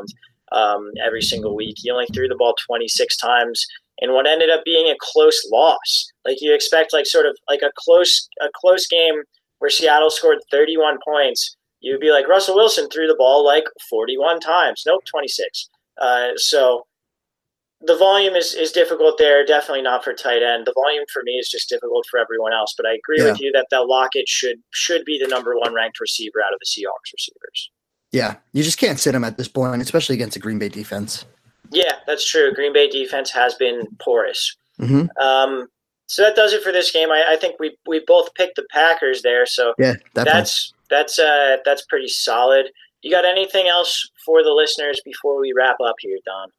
um, every single week. He only threw the ball twenty-six times in what ended up being a close loss. Like you expect, like sort of like a close a close game where Seattle scored thirty-one points. You'd be like, Russell Wilson threw the ball like forty-one times. Nope, twenty-six. Uh, so the volume is, is difficult there. Definitely not for tight end. The volume for me is just difficult for everyone else. But I agree yeah. with you that that Lockett should should be the number one ranked receiver out of the Seahawks receivers. Yeah, you just can't sit him at this point, especially against a Green Bay defense. Yeah, that's true. Green Bay defense has been porous. Mm-hmm. Um, so that does it for this game. I, I think we we both picked the Packers there. So yeah, definitely. that's that's uh, that's pretty solid. You got anything else for the listeners before we wrap up here, Don?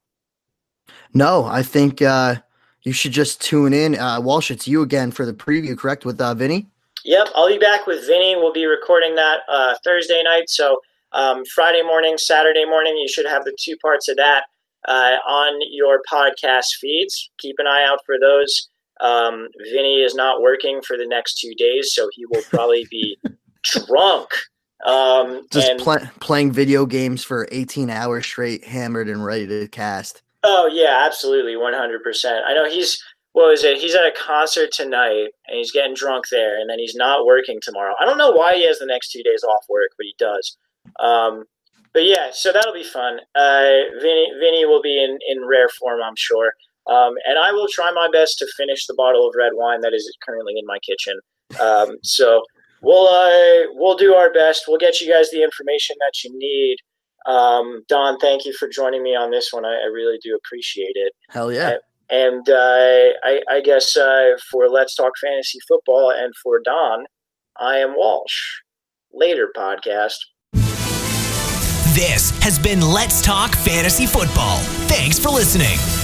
No, I think uh, you should just tune in. Uh, Walsh, it's you again for the preview, correct, with uh, Vinny? Yep, I'll be back with Vinny. We'll be recording that uh, Thursday night. So um, Friday morning, Saturday morning, you should have the two parts of that uh, on your podcast feeds. Keep an eye out for those. Um, Vinny is not working for the next two days, so he will probably be drunk. Um, Just and, pl- playing video games for eighteen hours straight, hammered and ready to cast. Oh, yeah, absolutely, one hundred percent. I know he's, what was it, he's at a concert tonight, and he's getting drunk there, and then he's not working tomorrow. I don't know why he has the next two days off work, but he does. Um, but, yeah, so that'll be fun. Uh, Vinny, Vinny will be in, in rare form, I'm sure. Um, and I will try my best to finish the bottle of red wine that is currently in my kitchen. Um, so we'll uh, we'll do our best. We'll get you guys the information that you need. Um, Don, thank you for joining me on this one. I, I really do appreciate it. Hell yeah. And uh, I, I guess uh, for Let's Talk Fantasy Football and for Don, I am Walsh. Later, podcast. This has been Let's Talk Fantasy Football. Thanks for listening.